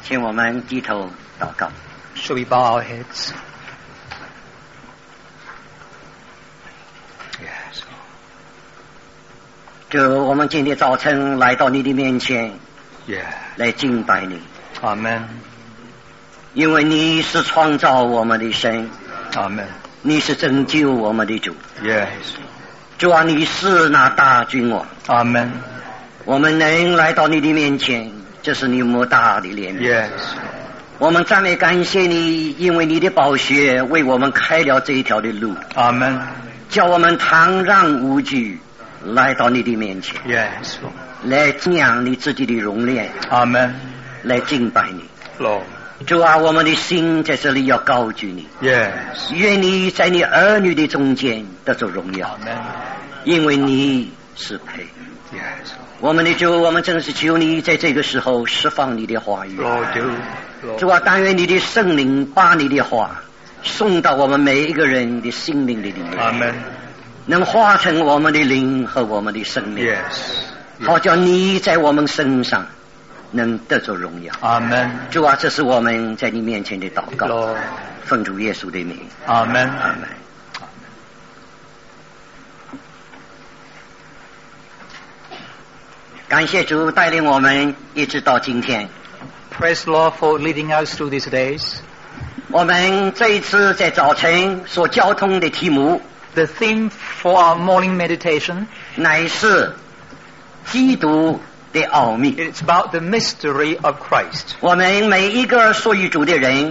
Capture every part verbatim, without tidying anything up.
请我们低头祷告。 Shall we bow our heads? Yes. 主，我们今天早晨来到你的面前， Yeah. 来敬拜你， Amen. 因为你是创造我们的神， Amen. 你是拯救我们的主。 Yes. 主啊，你是那大君王， Amen. 我们能来到你的面前，这是你莫大的怜悯。 Yes. 我们赞美感谢你，因为你的宝血为我们开了这一条的路， Amen. 叫我们坦然无惧来到你的面前， Yes. 来敬仰你自己的荣耀， Amen. 来敬拜你。 Lord. 主啊，我们的心在这里要高举你， Yes. 愿你在你儿女的中间得着荣耀， Amen. 因为你是配。 Yes. 我们的主，我们真是求你在这个时候释放你的话语。 Lord, do. Lord. 主啊，但愿你的圣灵把你的话送到我们每一个人的心灵的里面， Amen. 能化成我们的灵和我们的生命， Yes. 好叫你在我们身上能得着荣耀。 Amen. 主啊，这是我们在你面前的祷告， Lord. 奉主耶稣的名， Amen. 阿门。感谢主带领我们一直到今天。 Praise the Lord for leading us through these days. 我们这一次在早晨所交通的题目 The theme for our morning meditation, 乃是基督的奥秘。 it's about the mystery of Christ. 我们每一个属于主的人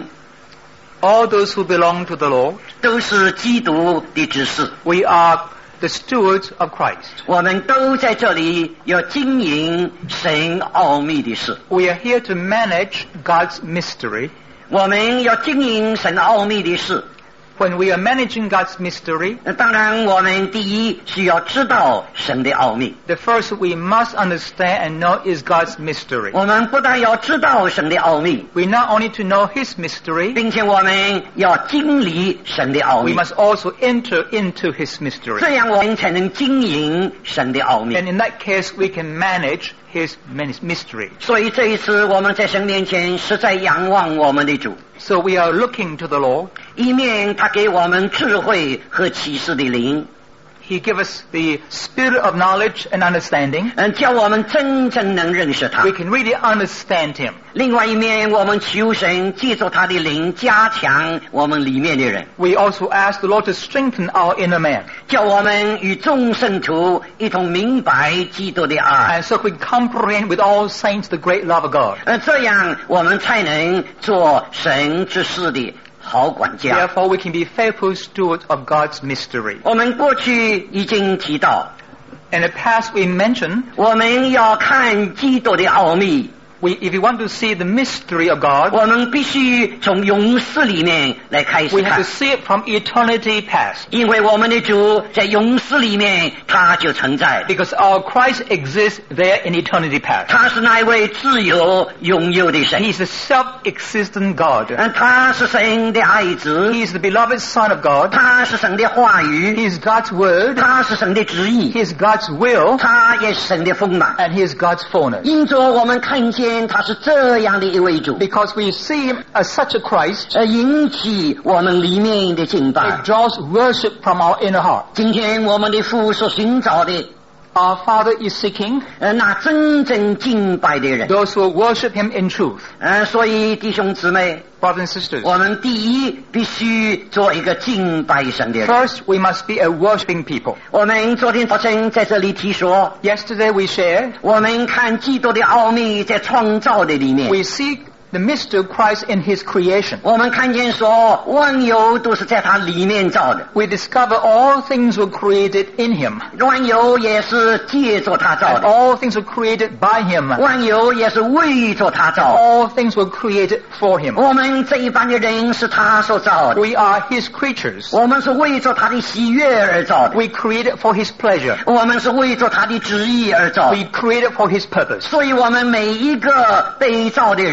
All those who belong to the Lord, 都是基督的执事， we are the stewards of Christ. 我们都在这里要经营神奥秘的事。 We are here to manage God's mystery. 我们要经营神奥秘的事， When we are managing God's mystery, 那当然我们第一需要知道神的奥秘。 the first we must understand and know is God's mystery. 我们不但要知道神的奥秘， We not only to know His mystery, 并且我们要经历神的奥 we 秘， must also enter into His mystery. 这样我们才能经营神的奥秘。 And in that case, we can manage His mystery. 所以这一次我们在神面前实在仰望我们的主， So we are looking to the Lord. 一面他给我们智慧和启示的灵， He gives us the spirit of knowledge and understanding. 嗯，叫我们真正能认识他。 We can really understand Him. 另外一面，我们求神借助他的灵加强我们里面的人， We also ask the Lord to strengthen our inner man. 叫我们与众圣徒一同明白基督的爱， And so we comprehend with all saints the great love of God. 呃，这样我们才能做神之事的好管家。 Therefore, we can be faithful stewards of God's mystery. 我们过去已经提到， In the past, we mentioned, 我们要看基督的奥秘， we, if you want to see the mystery of God, 我们必须从永世里面来开始 we have 看 to， see it from eternity past. 因为我们的主在永世里面他就存在， Because our Christ exists there in eternity past. 他是那一位自由拥有的神， He is a self-existent God. 嗯，他是神的爱子， He is the beloved Son of God. 他是神的话语， He is God's Word. 他是神的旨意， He is God's will. 他也是神的丰满。 And He is God's fullness. 因着我们看见他是这样的一位主， Because we see Him as such a Christ, 而引起我们里面的敬拜 it。draws worship from our inner heart. 今天我们的父所寻找的， Our Father is seeking 呃，那真正敬拜的人。 those who worship Him in truth. 呃，所以弟兄姊妹， Brothers and sisters, 我们第一必须做一个敬拜神的人。 first we must be a worshiping people. 我们昨天早晨在这里提说， Yesterday we shared, 我们看基督的奥秘在创造的里面， we see the mystery of Christ in His creation. 我们看见说万有都是在他里面造的， We discover all things were created in Him. 万有也是借着他造 And 的， all things were created by Him. 万有也是为着他造的。 All things were created for Him. 我们这一般的人是他所造的， We are His creatures. 我们是为着他的喜悦而造的， We created for His pleasure. 我们是为着他的旨意而造的。 We created for His purpose. 所以我们每一个被造的人， So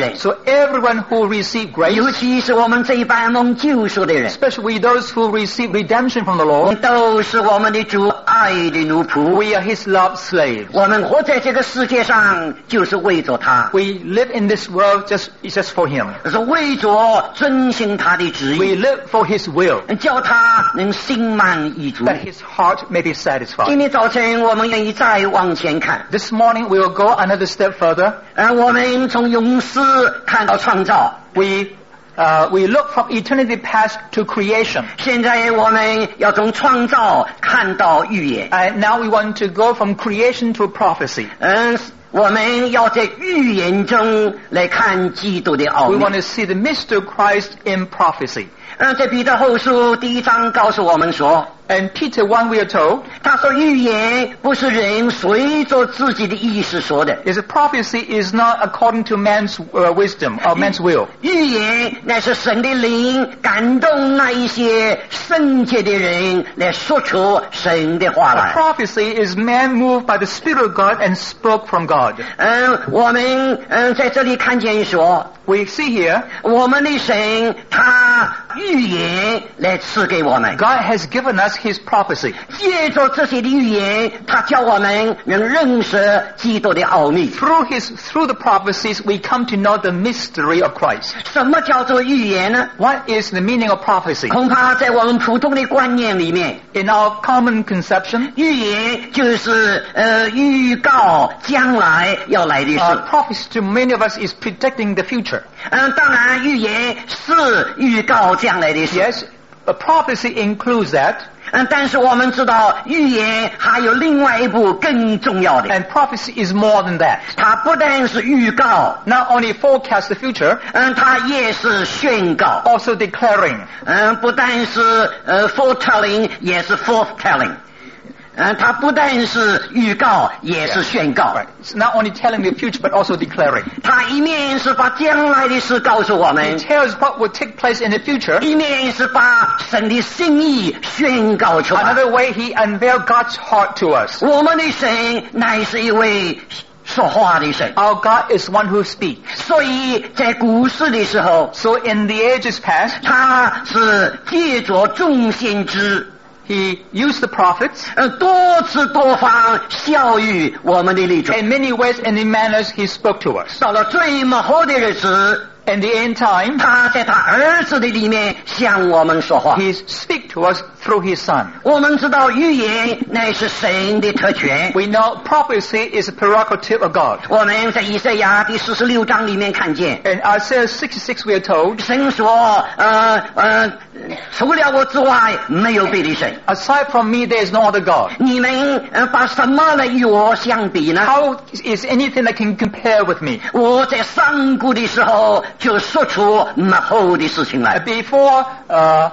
everyone who receive 尤 grace, 其是我们这一班蒙救赎的人， especially those who receive redemption from the 我 Lord. 们都是我们的主爱的奴仆。 We are His love slaves. 我们活在这个世界上，就是为着他， We live in this world just, just for Him. 是为着遵行他的旨 We 意， live for His will, 叫他能心满意足。 that His heart may be satisfied. 今天早晨，我们愿意再往前看， This morning we will go another step further. 呃，我们从永世看到创造， We, uh, we look from eternity past to creation. 现在我们要从创造看到预言。 And now we want to go from creation to prophecy. 嗯，我们要在预言中来看基督的奥 We 秘 want。to see the mystery of Christ in prophecy. 嗯，在彼得后书第一章告诉我们说， And Peter one we are told 他说预言不是人随着自己的意识说的， is a prophecy is not according to man's uh, wisdom or man's will. 预言乃是神的灵感动那一些圣洁的人来说出神的话 A 来。 prophecy is man moved by the Spirit of God and spoke from God. 嗯，我们嗯在这里看见说， We see here 我们的神他预言来赐给我们， God has given us His prophecy. 借着这些的预言，他叫我们能认识基督的奥秘。 Through His through the prophecies we come to know the mystery of Christ. 什么叫做预言呢？ What is the meaning of prophecy? 恐怕在我们普通的观念里面， In our common conception, 预言就是呃预告将来要来的事。 uh, prophecy to many of us is predicting the future. 嗯，当然预言是预告将来的事。 Yes, a prophecy includes that. 嗯，但是我们知道预言还有另外一步更重要的， And prophecy is more than that. 它不但是预告， Not only forecast the future, 嗯，它也是宣告， also declaring. 嗯，不但是呃 foretelling， 也是 forthtelling。嗯，它不但是预告，也是宣告。 It's not only telling the future, but also declaring. 它一面是把将来的事告诉我 It 们， tells what will take place in the future. 一面是把神的心意宣告出来。 Another way, He unveiled God's heart to us. 我们的神乃是一位说话的神， Our God is one who speaks. 所以在古时的时候， So in the ages past, 他是借着众先知， He used the prophets. 呃，多次多方教育我们的立众。 In many ways and in manners, He spoke to us. 到了最末后的日子， In the end time, 他在他儿子的里面向我们说话。 He speaks to us through His Son. 我们知道预言乃是神的特权。 We know prophecy is a prerogative of God. 我们在以赛亚第四十六章里面看见， In Isaiah sixty-six, we are told, 神说：“呃呃，除了我之外，没有别的神。 aside from me, there is no other God. 你们呃把什么来与我相比呢？ How is anything that can compare with me? 我在上古的时候就说出末后的事情来。 Before, uh,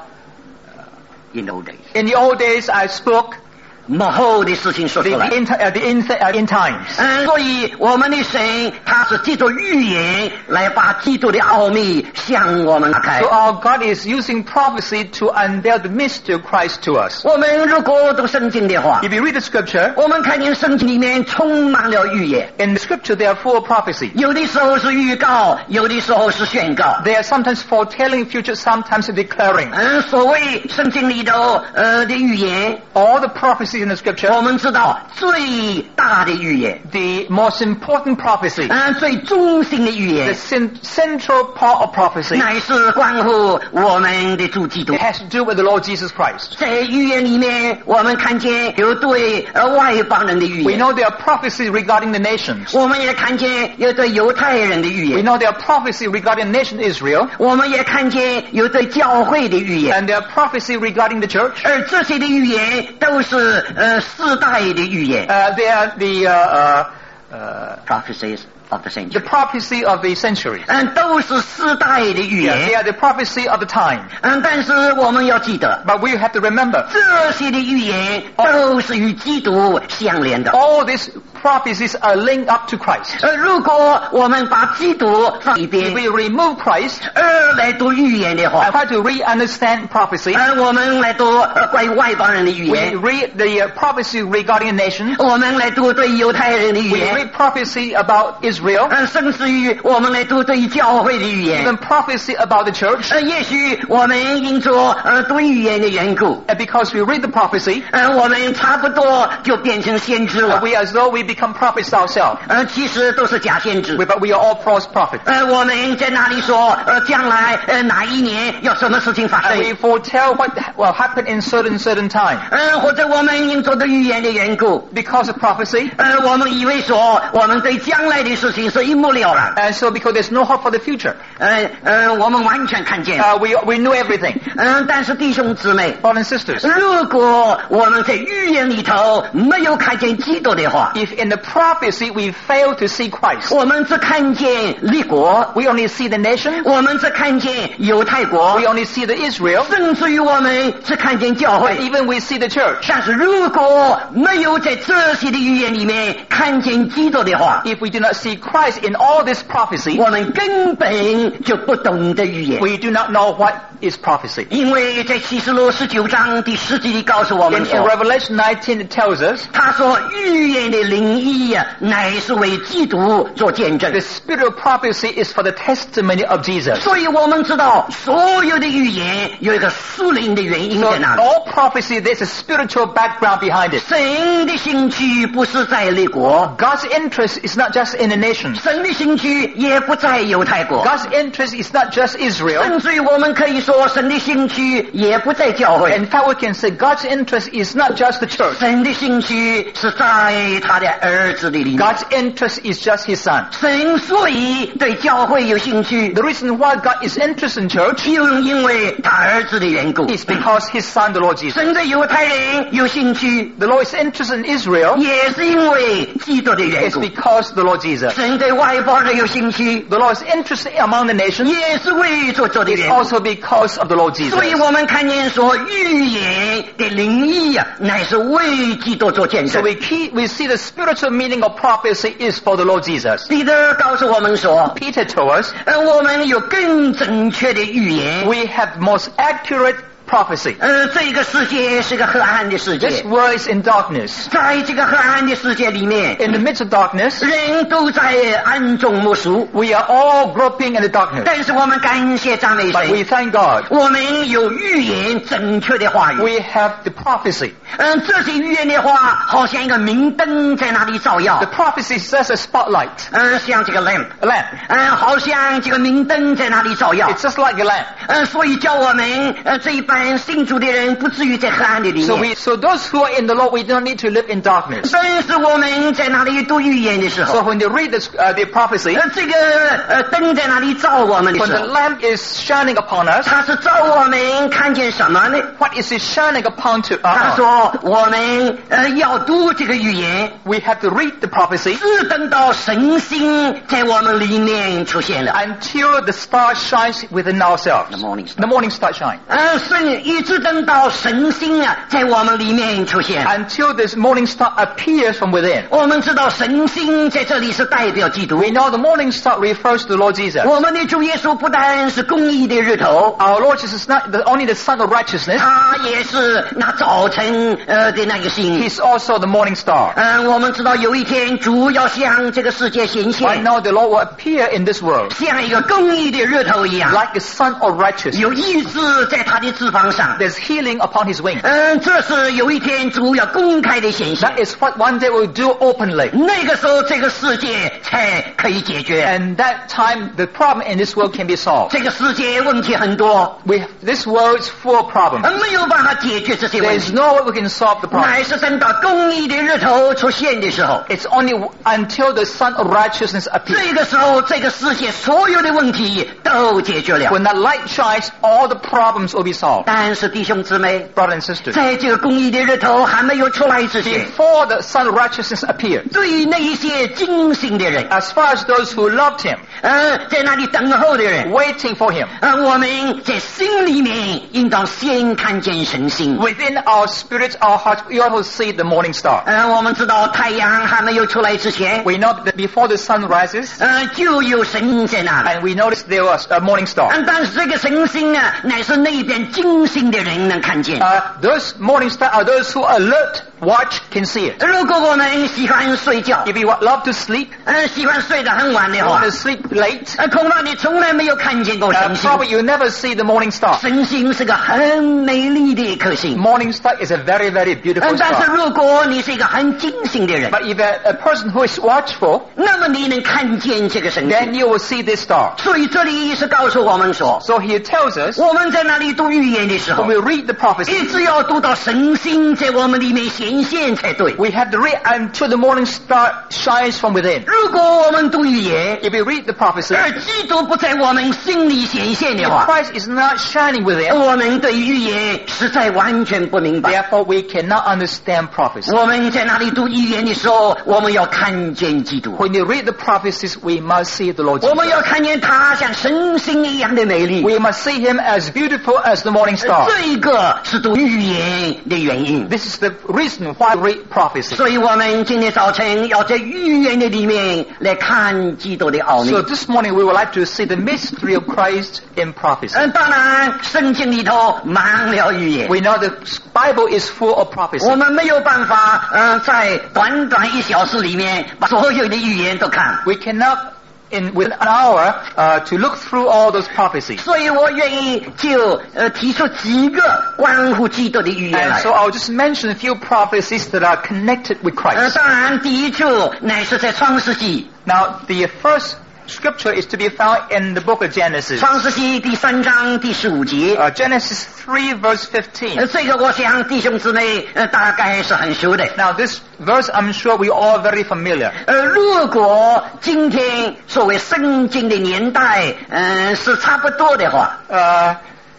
In old days， in the old days, I spoke 末后的事情说 the, 出来。 the, in, uh, the in, uh, in times. 嗯，所以我们的神他是借着预言来把基督的奥秘向我们打开 So。our God is using prophecy to unveil the mystery of Christ to us. 我们如果读圣经的话， If you read the scripture, 我们看见圣经里面充满了预言， in the scripture they are full of prophecy. 有的时候是预告，有的时候是宣告。 They are sometimes foretelling future, sometimes declaring. 嗯，所谓圣经里头呃的预言， All the prophecies in the 我 scripture, 们知道最大的预言， the most important prophecy, 嗯，最中心的预 the 言， cen- central part of prophecy, 乃是关乎我们的主基督 it。has to do with the Lord Jesus Christ. 在预言里面，我们看见有对呃外邦人的预 We 言， know there are prophecies regarding the nations. 我们也看见有对犹太人的预 We 言， know there are prophecies regarding the nation Israel, 我们也看见有对教会的预言， and there are prophecies regarding the church. 而这些的预言都是呃世代的预言 Uh, they are the uh, uh, uh, ，prophecies of the the century， prophecy of the centuries. 嗯，都是世代的预 Yeah, they 言， are the prophecy of the time. 嗯，但是我们要记得， But we have to remember, 这些的预言都是与基督相连的。 all these prophecies are linked up to Christ. 呃，如果我们把基督放一 If 边， we remove Christ 而来读预言的 and 话， try to re-understand prophecy, 呃，我们来读呃关于外邦人的预 we 言， read the uh, prophecy regarding nations, 我们来读对犹太人的预 we 言， read prophecy about Israel, 呃，甚至于我们来读对于教会的预言。 even prophecy about the church, 呃，也许我们因着呃读预言的缘故， and because we read the prophecy, 呃，我们差不多就变成先知 uh, 了。 we as though we become prophets ourselves, 呃，其实都是假先知 we,。but we are all false prophets. 呃，我们在那里说，呃，将来呃哪一年有什么事情发 And 生？ we foretell what will happen in certain certain time. 呃，或者我们因着的预言的缘故， Because of prophecy, 呃，我们以为说我们对将来的事情是一目了然。 and so because there's no hope for the future, 呃呃，我们完全看见。 uh, we we know everything. 嗯、但是弟兄姊妹， Brothers and sisters, 如果我们在预言里头没有看见基督的话， if in the prophecy we fail to see Christ, 我们只看见立国， we only see the nation, 我们只看见犹太国 we，only see the Israel, 甚至于我们只看见教 and 会。 even we see the church. 但是如果没有在这些的预言里面看见基督的话， If we do not see Christ in all this prophecy, 我们根本就不懂得预言。 we do not know what is prophecy. 因为在启示录十九章第十节里告诉我 In, 们 in 说， Revelation nineteen, it tells us 他说预言的灵意啊，乃是为基督做见证 the。spirit of prophecy is for the testimony of Jesus. 所以我们知道，所有的预言有一个属灵的原因 So 在那里。 all prophecy, there's a spiritual background behind it. 神的兴趣不是在列国， God's interest is not just in the nations. 神的兴趣也不在犹太国， God's interest is not just Israel. 甚至于我们可以说，神的兴趣也不在教会。 In fact, we can say God's interest is not just the church. 神的兴趣是在他的儿子的里面。 God's interest is just His Son. 神所以对教会有兴趣， The reason why God is interested in church 就因为他儿子的缘故。 is because His Son, the Lord Jesus. 神对犹太人有兴趣， The Lord is interested in Israel 也是因为基督的缘 is 故。 because the Lord Jesus. 神对外邦人有兴趣， The Lord is interested among the nations 也是为着做的 is 缘故。 also because of the Lord Jesus. 所以我们看见说，预言的灵意啊，乃是为基督做见 So 证。 we, keep, we see the spiritual meaning of prophecy is for the Lord Jesus. 彼得告诉我们说， Peter told us 呃，我们有更正确的预言。 we have most accurate prophecy. 呃，这个世界是个黑暗的世 This 界， world is in darkness. 在这个黑暗的世界里面， In the midst of darkness, 人都在暗中摸索。 we are all groping in the darkness. 但是我们感谢赞美 But we 神， thank God. 我们有预言正确的话语。 We have the prophecy. 嗯，这些预言的话，好像一个明灯在那里照耀 The。prophecy is just a spotlight, 嗯，像这个 lamp。 a lamp. 嗯，好像这个明灯在那里照耀。 It's just like a lamp. 嗯，所以叫我们呃这一般信主的人不至于在黑暗的里 So 面。 we, so those who are in the Lord, we don't need to live in darkness. 但是我们在那里读预言的时 So 候， when they read this, uh, the prophecy, 呃，这个呃灯在那里照我们的 when 时 the 候， lamp is shining upon us, 它是照我们看见什么呢？ what is it shining upon to 他 us? 说我们呃要读这个预言， We have to read the prophecy 是等到神心在我们里面出现了。 until the star shines within ourselves. The morning star. The morning star shine. 呃，神一直等到神心啊在我们里面出现。 Until this morning star appears from within. 我们知道神心在这里是代表基督。 We know the morning star refers to the Lord Jesus. 我们的主耶稣不但是公义的日头， Our Lord Jesus is not the, only the Son of righteousness, 他也是那早晨呃的那个星。 He's also the morning star. 嗯、我们知道有一天主要向这个世界显 I 现， know the Lord will appear in this world 像一个公义的日头一样， like the Son of righteousness. 有医治在他的翅膀上。 There's healing upon his wings. 嗯，这是有一天主要公开的显现， That is what one day we'll do openly. 那个时候这个世界才可以解决。 And that time the problem in this world can be solved. 这个世界问题很多， We, this world is full of problems. 呃没有办法解决这些 There 问 is 题， no way we can solve the problem. 乃是等到公义的日头出现的时候， It's only until the Son of righteousness appears. 这个时候这个世界所有的问题都解决了。 When that light shines, all the problems will be solved. 但是弟兄姊妹， brothers and sisters, 在这个公义的日头还没有出来之前， before the Son of Righteousness appeared, 对于那一些精信的人， as far as those who loved him, 呃，在那里等候的人， waiting for him, 呃，我们在心里面应当先看见神星。 within our spirit, our heart, we ought to see the morning star. 呃，我们知道太阳还没有出来之前， We know that before the sun rises, 呃，就有神在那里。 and we notice there was a morning star. 嗯，但是这个神星啊，乃是那边精信的人能看见。 Uh, those morning stars are those who alert, watch, can see it. 如果我们喜欢睡觉， If you love to sleep, 呃，喜欢睡得很晚的 you 话 want to，sleep late, 呃，恐怕你从来没有看见过 uh, 神星。 probably you never see the morning star. 神星是个很美丽的一颗星。 Morning star is a very, very 嗯 beautiful， 但是 star. 如果你是一个很精信的人， But if a, a person who is watchful, 那么你能看见这个神 then 星。 you will see this star. 所以这里是告诉我们说， So he tells us, 我们在那里读预言的时候 when，we read the 一 prophecy, 直要读到神星在我们里面显现才对。 we have to read until the morning star shines from within. 如果我们读预言， If we read the prophecy, 而基督不在我们心里显现的 if 话， Christ is not shining within, 我们对预言实在完全不明白。 therefore we cannot understand prophecy. 我们在那里读预言的时候，我们要看见基督， When you read the prophecies, we must see the Lord 我们 Jesus. 要看见他像神星一样的美丽。 We must see him as beautiful as the morning star. 这个是读预言的原因。 This is the reason why we read prophecy. 所以我们今天早晨要在预言的里面来看基督的奥秘。 So this morning we would like to see the mystery of Christ in prophecy. 嗯，当然，圣经里头满了预言， We know the Bible is full of 我 prophecy. 们没有办法，嗯、在短短一小时里面把所有的预言都看。 We cannot, in within an hour, uh, to look through all those prophecies. 所以我愿意就呃提出几个关乎基督的预言 And 来。 so I'll just mention a few prophecies that are connected with 呃， Christ. 当然，第一处乃是在创世纪， Now, the first scripture is to be found in the book of Genesis. 创世纪第三章第十五节。 Uh, Genesis three verse 呃， fifteen. 这个我想弟兄姊妹呃大概是很熟的。 Now, this verse I'm sure we all very familiar. 呃，如果今天所谓圣经的年代，嗯、是差不多的话 Uh,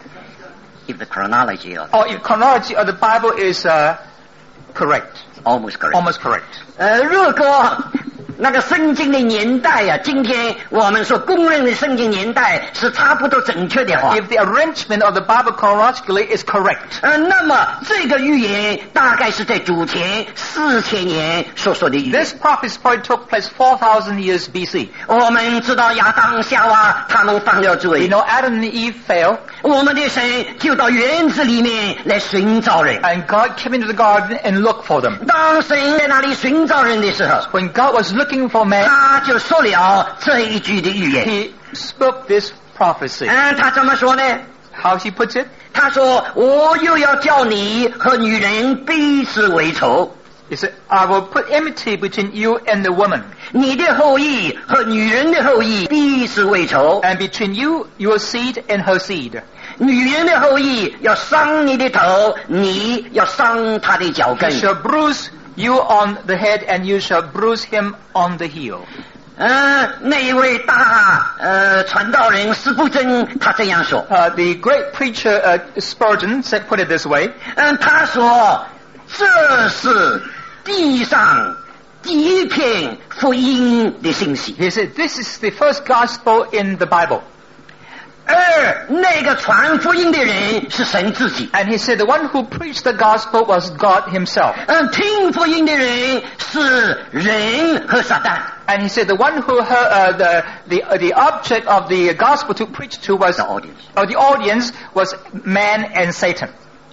，if the chronology of or if chronology of the Bible is uh, correct, almost correct， almost correct. 呃，如果那个圣经的年代呀、今天我们所公认的圣经年代是差不多正确的话， If the arrangement of the Bible chronologically is correct, 呃，那么这个预言大概是在主前四千年所说的预言。 this prophecy probably took place four thousand years B C. 我们知道亚当夏娃他们犯了 We 罪， know Adam and Eve fell, 我们的神就到园子里面来寻找人。 and God came into the garden and looked for them. 当神在那里寻找人的时候， When God was looking for man, 他就说了这一句的预言。 he spoke this prophecy. 嗯，他怎么说呢？ How he puts it? 他说：“我又要叫你和女人彼此为仇， He said, I will put enmity between you and the woman, 你的后裔和女人的后裔彼此为仇。 and between you, your seed and her seed. 女人的后裔要伤你的头，你要伤她的脚 He 跟。” shall bruise you on the head, and you shall bruise him on the heel. 嗯，那一位大呃传道人司布真他这样说。 Uh, the great preacher uh, Spurgeon said, put it this way, 嗯，他说这是地上第一篇福音的信息。 he said, this is the first gospel in the Bible. 而那个传福音的人是神自己。 And he said, the one who preached the gospel was God himself. 嗯，听福音的人是人和撒旦。 And he said, the one who heard uh, the the uh, the object of the gospel to preach to was The audience. or the audience was man and Satan.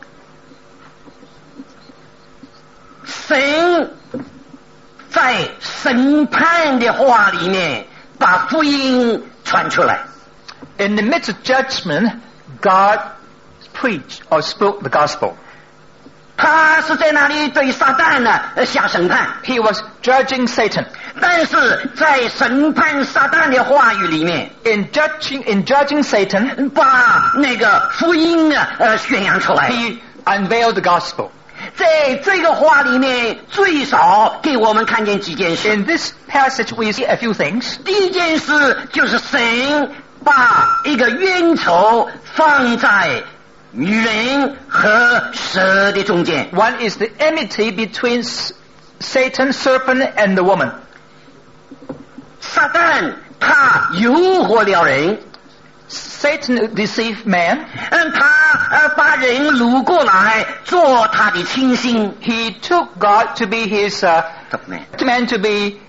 神在审判的话里面把福音传出来。 In the midst of judgment, God preached or spoke the gospel. 他是在那里对撒旦呢呃下审判， He was judging Satan. 但是在审判撒旦的话语里面， In judging in judging Satan, 把那个福音啊呃宣扬出来。 he unveiled the gospel. 在这个话里面，最少给我们看见几件事。 In this passage, we see a few things. 第一件事就是神把一个冤仇放在女人和蛇的中间。 One is the enmity between Satan, serpent, and the woman. 撒旦他诱惑了人， Satan deceived man. 嗯，他呃把人掳过来做他的亲信。 He took God to be his uh, Top man, man to be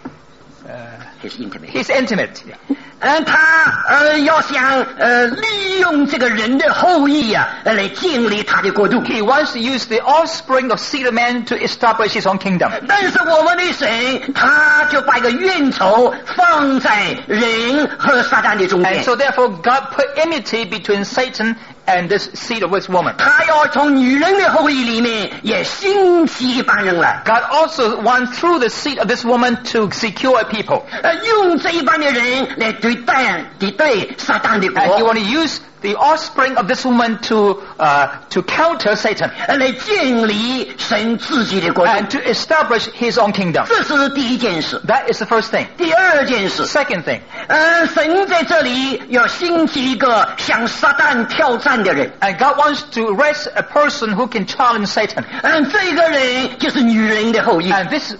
his intimate. his intimate. 嗯，他呃要想呃利用这个人的后裔啊，呃来建立他的国度。 He wants to use the offspring of seed of man to establish his own kingdom. 但是我们的神，他就把一个冤仇放在人和撒旦的中 And 间。 so therefore God put enmity between Satan and this seed of this woman. 他要从女人的后裔里面也兴起一帮人来， God also wants through the seed of this woman to secure a people. 呃，用这一帮的人来对待敌对撒旦的 And he 国， want to use the offspring of this woman to uh, to counter Satan 呃，来建立神自己的国度。 and to establish his own kingdom. 这是第一件事。 That is the first thing. 第二件事， Second thing, 呃，神在这里要兴起一个向撒旦挑战的人， and God wants to raise a person who can challenge Satan. 嗯，这个人就是女人的后裔。 And this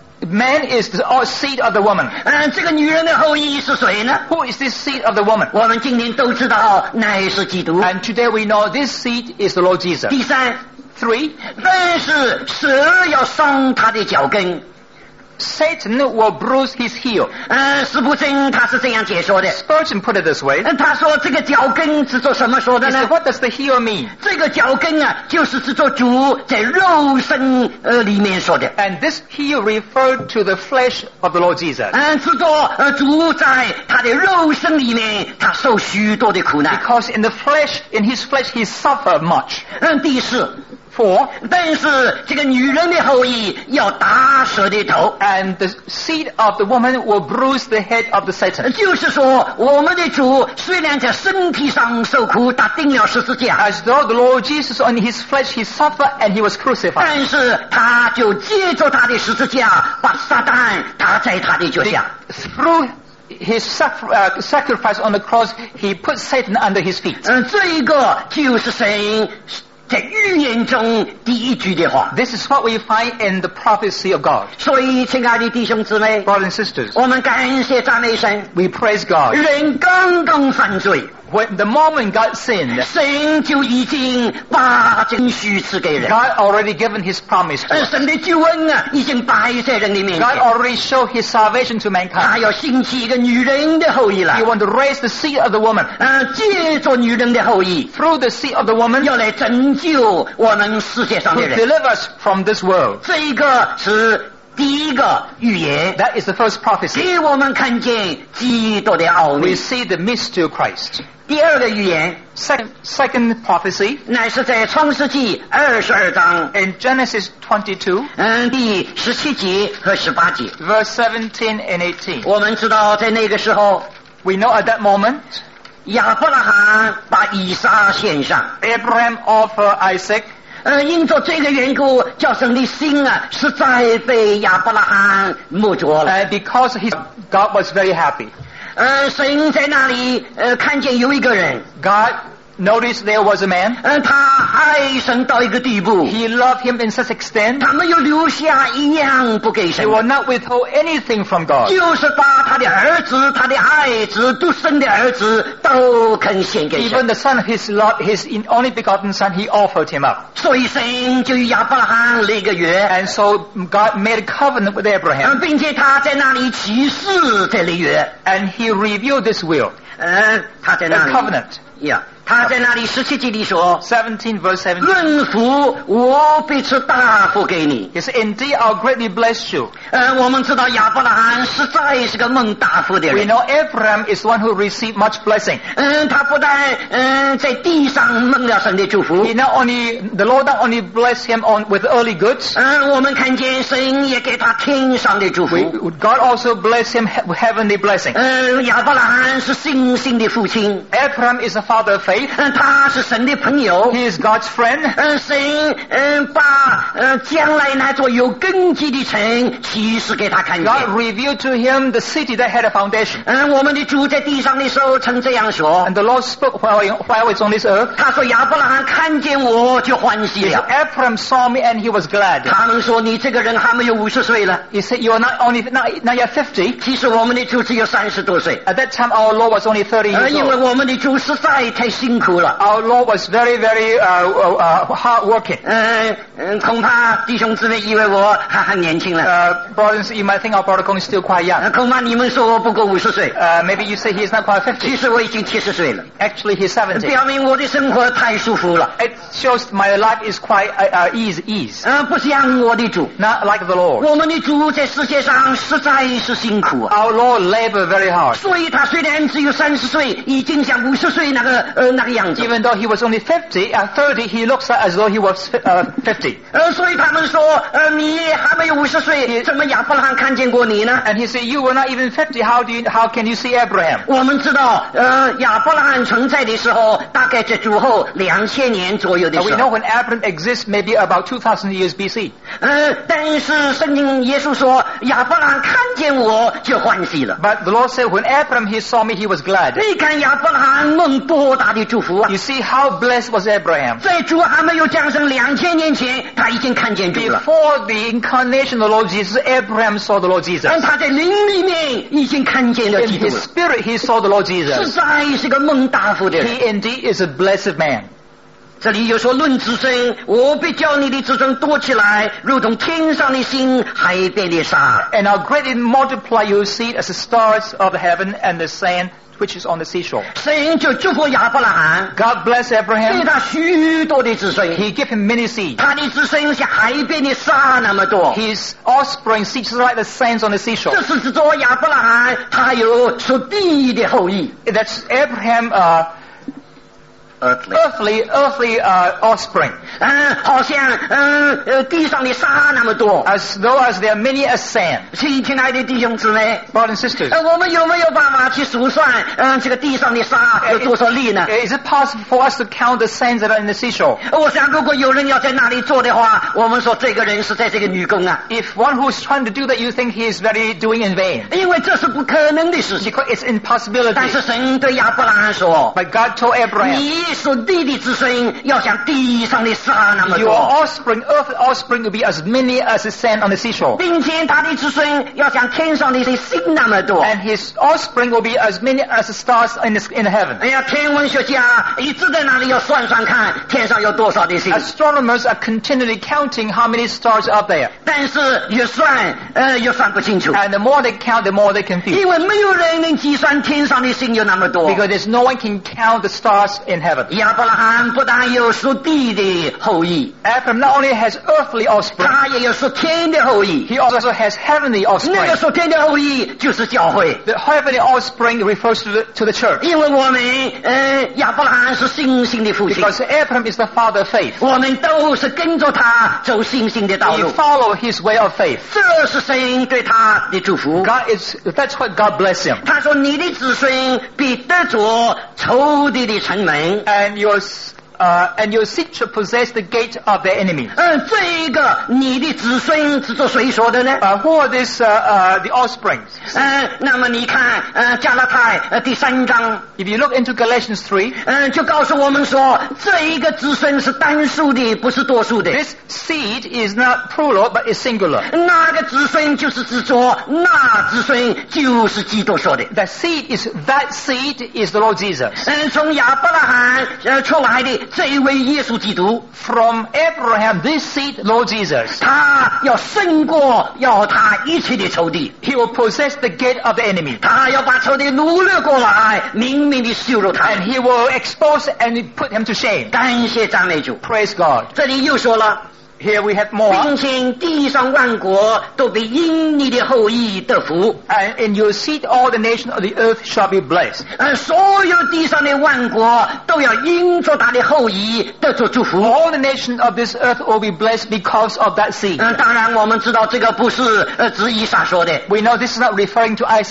man is the seed of the woman. 嗯，这个女人的后裔是谁呢？ Who is this seed of the woman? 我们今天都知道，乃是基督。 And today we know this seed is the Lord Jesus. 第三， Three, 但是蛇要伤他的脚跟。 Satan will bruise his heel. 嗯，史布真他是这样解说的。 Spurgeon put it this way. 嗯，他说这个脚跟是做什么说的 He 呢 said, what does the heel mean? 这个脚跟啊，就是指着主在肉身呃里面说的。 And this heel referred to the flesh of the Lord Jesus. 嗯，指着呃主在他的肉身里面，他受许多的苦难。 Because in the flesh, in his flesh, he suffered much. 嗯，第四， Four, 但是这个女人的后裔要打蛇的头。 and the seed of the woman will bruise the head of the Satan. 就是说，我们的主虽然在身体上受苦，他钉了十字架， As though the Lord Jesus on his flesh, he suffered and he was crucified. 但是他就借着他的十字架，把撒旦打在他的脚下。 Through his sac- uh, sacrifice on the cross, he put Satan under his feet. 嗯，这一个就是神在预言中第一句的话。 This is what we find in the prophecy of God. 所以，亲爱的弟兄姊妹， Brothers and sisters, 我们感谢赞美神。 we praise God. 人刚刚犯罪， When the moment God sinned, 神就已经把应许赐给人。 God already given his promise to 呃， us. 神的救恩啊，已经摆在人的面 God 前。 already showed his salvation to 他 mankind. 要兴起一个女人的后裔来 He，want to raise the seed of the woman. 呃，借着女人的后裔， Through the seed of the woman, 要来拯救我们世界上 to 的人。 deliver us from this world. 这一个是第一个预言， That is the first prophecy. 给我们看见基督的奥 We 秘。 see the mystery of Christ. 第二个预言， Second, second prophecy, 乃是在创世纪二十二章， in Genesis twenty-two, 嗯，第十七节和十八节。 verse seventeen and eighteen. 我们知道，在那个时候， We know at that moment, 亚伯拉罕把以撒献上。 Abraham offered Isaac. 呃，因着这个缘故，叫神的心啊，实在被亚伯拉罕摸着了。 And because his, God was very happy. 呃，神在那里呃看见有一个人， God noticed there was a man. 呃，他爱神到一个地步， He loved him in such extent, 他没有留下一样不给 he 神， will not withhold anything from God. 就是把他的儿子、他的爱子、独生的儿子都肯献给 Even 神。 the son of his love, his only begotten son, he offered him up. 所以神就与亚伯拉罕立个约， And so God made a covenant with 呃 Abraham. 并且他在那里起誓这立约， And he revealed this will, 呃，他在 the 那里 covenant. 呀，他在那里十七节里说。 seventeen verse seventeen. 论福，我必赐大福给你。 He said, indeed I'll greatly bless you. 呃，我们知道亚伯拉罕实在是个蒙大福的 We 人。 know Abraham is one who received much blessing. 嗯，他不但嗯在地上蒙了神的祝福 He，not only, the Lord not only blessed him on, with earthly goods, 嗯，我们看见神也给他天上的祝 we, 福。 God also blessed him with heavenly blessing. 嗯，亚伯拉罕是信信心的父亲。 Abraham is the father of faith. 嗯，他是神的朋友。 He is God's friend. 嗯，神嗯把嗯将来那座有根基的城启示给他看见。 God revealed to him the city that had a foundation. 嗯，我们的主在地上的时候曾这样说。 And the Lord spoke while while he was on this earth. 他说亚伯拉罕看见我就欢喜 He said, 了。 Abraham saw me and he was glad. 他们说你这个人还没有五十岁了。 He said, you are not only not, not yet fifty. 其实我们的主只有三十多岁。 At that time, our Lord was only thirty 呃， years 因为 old. 我们的主实在太辛苦了。 Our Lord was very, very uh, uh, hard working. 嗯嗯，恐怕弟兄姊妹以为我还很年轻了。 Uh, brothers, you might think our brother Kong is still quite young. 呃，恐怕你们说我不够五十岁。 Uh, maybe you say he is not quite 其 fifty. 实我已经七十岁了， Actually, he's seventy. 表明我的生活太舒服了。 It shows my life is quite uh, uh, ease, ease. 嗯，不像我的主。 Not like the Lord. 我们的主在世界上实在是辛苦啊。 Our Lord labored very hard. 所以他虽然只有三十岁，已经像五十岁那个呃那个样子。 Even though he was only fifty, at thirty he looks as though he was uh, fifty. 呃，所以他们说，呃，你还没有五十岁，怎么亚伯拉罕看见过你呢？ And he said, you were not even fifty, how do you, how can you see Abraham? 我们知道，呃，亚伯拉罕存在的时候，大概在主后两千年左右的 And we 时 know 候。 when Abraham exists, maybe about two thousand years B C. 呃，但是圣经耶稣说，亚伯拉罕看见我就欢喜了。 But the Lord said, when Abraham he saw me, he was glad. 你看亚伯拉罕蒙多大的祝福啊！ You see how blessed was Abraham. 在主还没有降生两千年前，他已经看见主了。 Before the incarnation of the Lord Jesus, Abraham saw the Lord Jesus. 但他在灵里面已经看见了 In 基督 his 了， spirit, he saw the Lord 实 Jesus. 在是个蒙大福的人。 He indeed is a blessed man. 这里有说论子孙，我必叫你的子孙多起来，如同天上的星，海边的沙。 And how greatly multiply you see it as the stars of the heaven and the sand which is on the seashore. 神就祝福亚伯拉罕， God bless 给 Abraham. 他许多的子孙， He gave him many seeds. 他的子孙像海边的沙那么多。 His offspring seeds like the sands on the seashore. 这是指着亚伯拉罕，他有属地的后裔。 That's Abraham, uh, earthly, earthly uh, offspring. 嗯，好像嗯呃地上的沙那么多。 As though as there are many as sand. 亲亲爱的弟兄姊妹， Brothers and sisters, 呃，我们有没有办法去数算嗯这个地上的沙有多少粒呢？ is it possible for us to count the sands that are in the seashore? 我想，如果有人要在那里做的话，我们说这个人是在这个女工啊， If one who is trying to do that, you think he is very doing in vain. 因为这是不可能的事情。 Because it's impossibility. 但是神对亚伯拉罕说 But God told：“ Abraham, 你属地的子孙要像地上的沙那么 your 多， offspring, earthly offspring will be as many as the sand on the seashore. 并且他的子孙要像天上的星那么多。” And his offspring will be as many as the stars in the, in the heaven. 哎呀，天文学家一直在那里要算算看，天上有多少的星。 Astronomers are continually counting how many stars are up there. 但是越算，呃，越算不清楚， And the more they count, the more they confuse. 因为没有人能计算天上的星有那么多。 Because there's no one can count the stars in heaven. 亚伯拉罕不但有属地的后裔， Abraham not only has earthly offspring, 他也有属天的后裔。 he also has heavenly 那 offspring. 个属天的后裔就是教会， The heavenly offspring refers to the, to the church. 因为我们，呃，亚伯拉罕是信心的父亲， Because Abraham is the father of faith. 我们都是跟着他走信心的道 We 路。 follow his way of faith. 这是神对他的祝福。 God is, that's what God bless him. 他说：“你的子孙必得着仇敌的城门。” And your, uh, and your seed shall possess the gate of their enemies. 嗯，这个你的子孙是做谁说的呢？ Uh, who are these, uh, uh, the offsprings? 嗯，那么你看，呃，加拉太呃第三章， If you look into Galatians three, 嗯，就告诉我们说，这一个子孙是单数的，不是多数的。 this seed is not plural, but is singular. 那个子孙就是指着那子孙就是基督说的。 That seed is, that seed is the Lord Jesus. 嗯，从亚伯拉罕呃出来的这一位耶稣基督， From Abraham, this seed, Lord Jesus, 他要胜过要他一切的仇敌， he will possess the gate of the enemy. 他要把仇敌掳掠过来，明明的羞辱他 And 们。 he will expose and put him to shame. 感谢赞美主。 Praise God. 这里又说了， Here we have more. 并且地上万国都被因你的后裔得福。 And in your seed, all the nations of the earth shall be blessed. 呃，所有地上的万国都要因着他的后裔得着祝福。 All the nations of this earth will be blessed because of that seed. 嗯，当然我们知道这个不是呃指以撒说的， We know this is not referring to Isaac.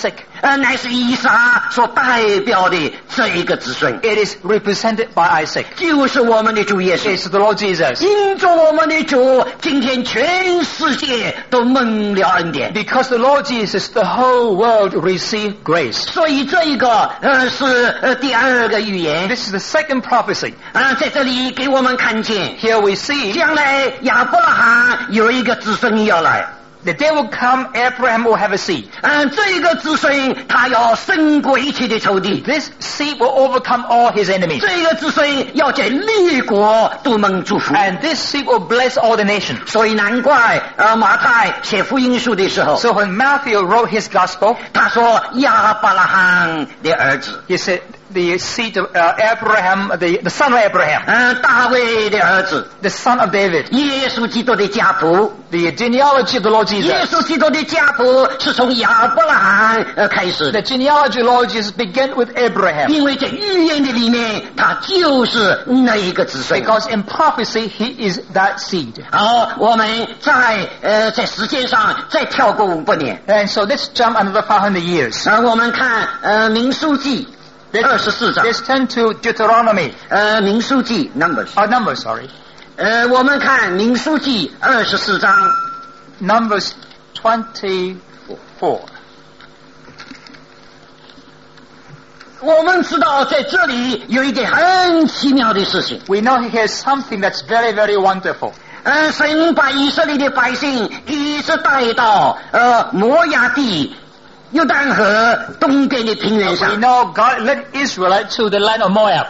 呃，乃是以撒所代表的这一个子孙， It is represented by Isaac. 就是我们的主耶稣。 It's the Lord Jesus. 因着我们的主，今天全世界都蒙了恩典。 Because the Lord Jesus, the whole world received grace. 所以这一个呃是呃第二个预言 This is the second prophecy. 啊，在这里给我们看见， Here we see 将来亚伯拉罕有一个子孙要来。 the day will come, Abraham will have a seed. 嗯，这个子孙他要胜过一切的仇敌， This seed will overcome all his enemies. 这个子孙要在列国都蒙祝福。 And this seed will bless all the nations. 所以难怪呃马太写福音书的时候， So when Matthew wrote his gospel, 他说亚伯拉罕的儿子， he said the seed of uh, Abraham, the, the son of Abraham, 嗯，大卫的儿子， the son of David, 耶稣基督的家谱， the genealogy of the Lord 耶 Jesus. 稣基督的家谱是从亚伯拉罕呃开始 The 的， genealogy of the Lord Jesus began with Abraham. 因为在预言的里面，他就是那一个子孙。 Because in prophecy, he is that seed. 好，我们在呃在时间上再跳过五百年， And so let's jump another five hundred years. 呃，我们看呃民数记二十四章， Let's turn to Deuteronomy. 呃民数记 Numbers， Oh, Numbers, sorry. 呃我们看民数记二十四章， Numbers twenty-four. 我们知道在这里有一件很奇妙的事情， We know here's something that's very, very wonderful. 呃，神把以色列的百姓一直带到呃摩亚地约旦河东边的平原 We 上。 know God led Israel to the land of Moab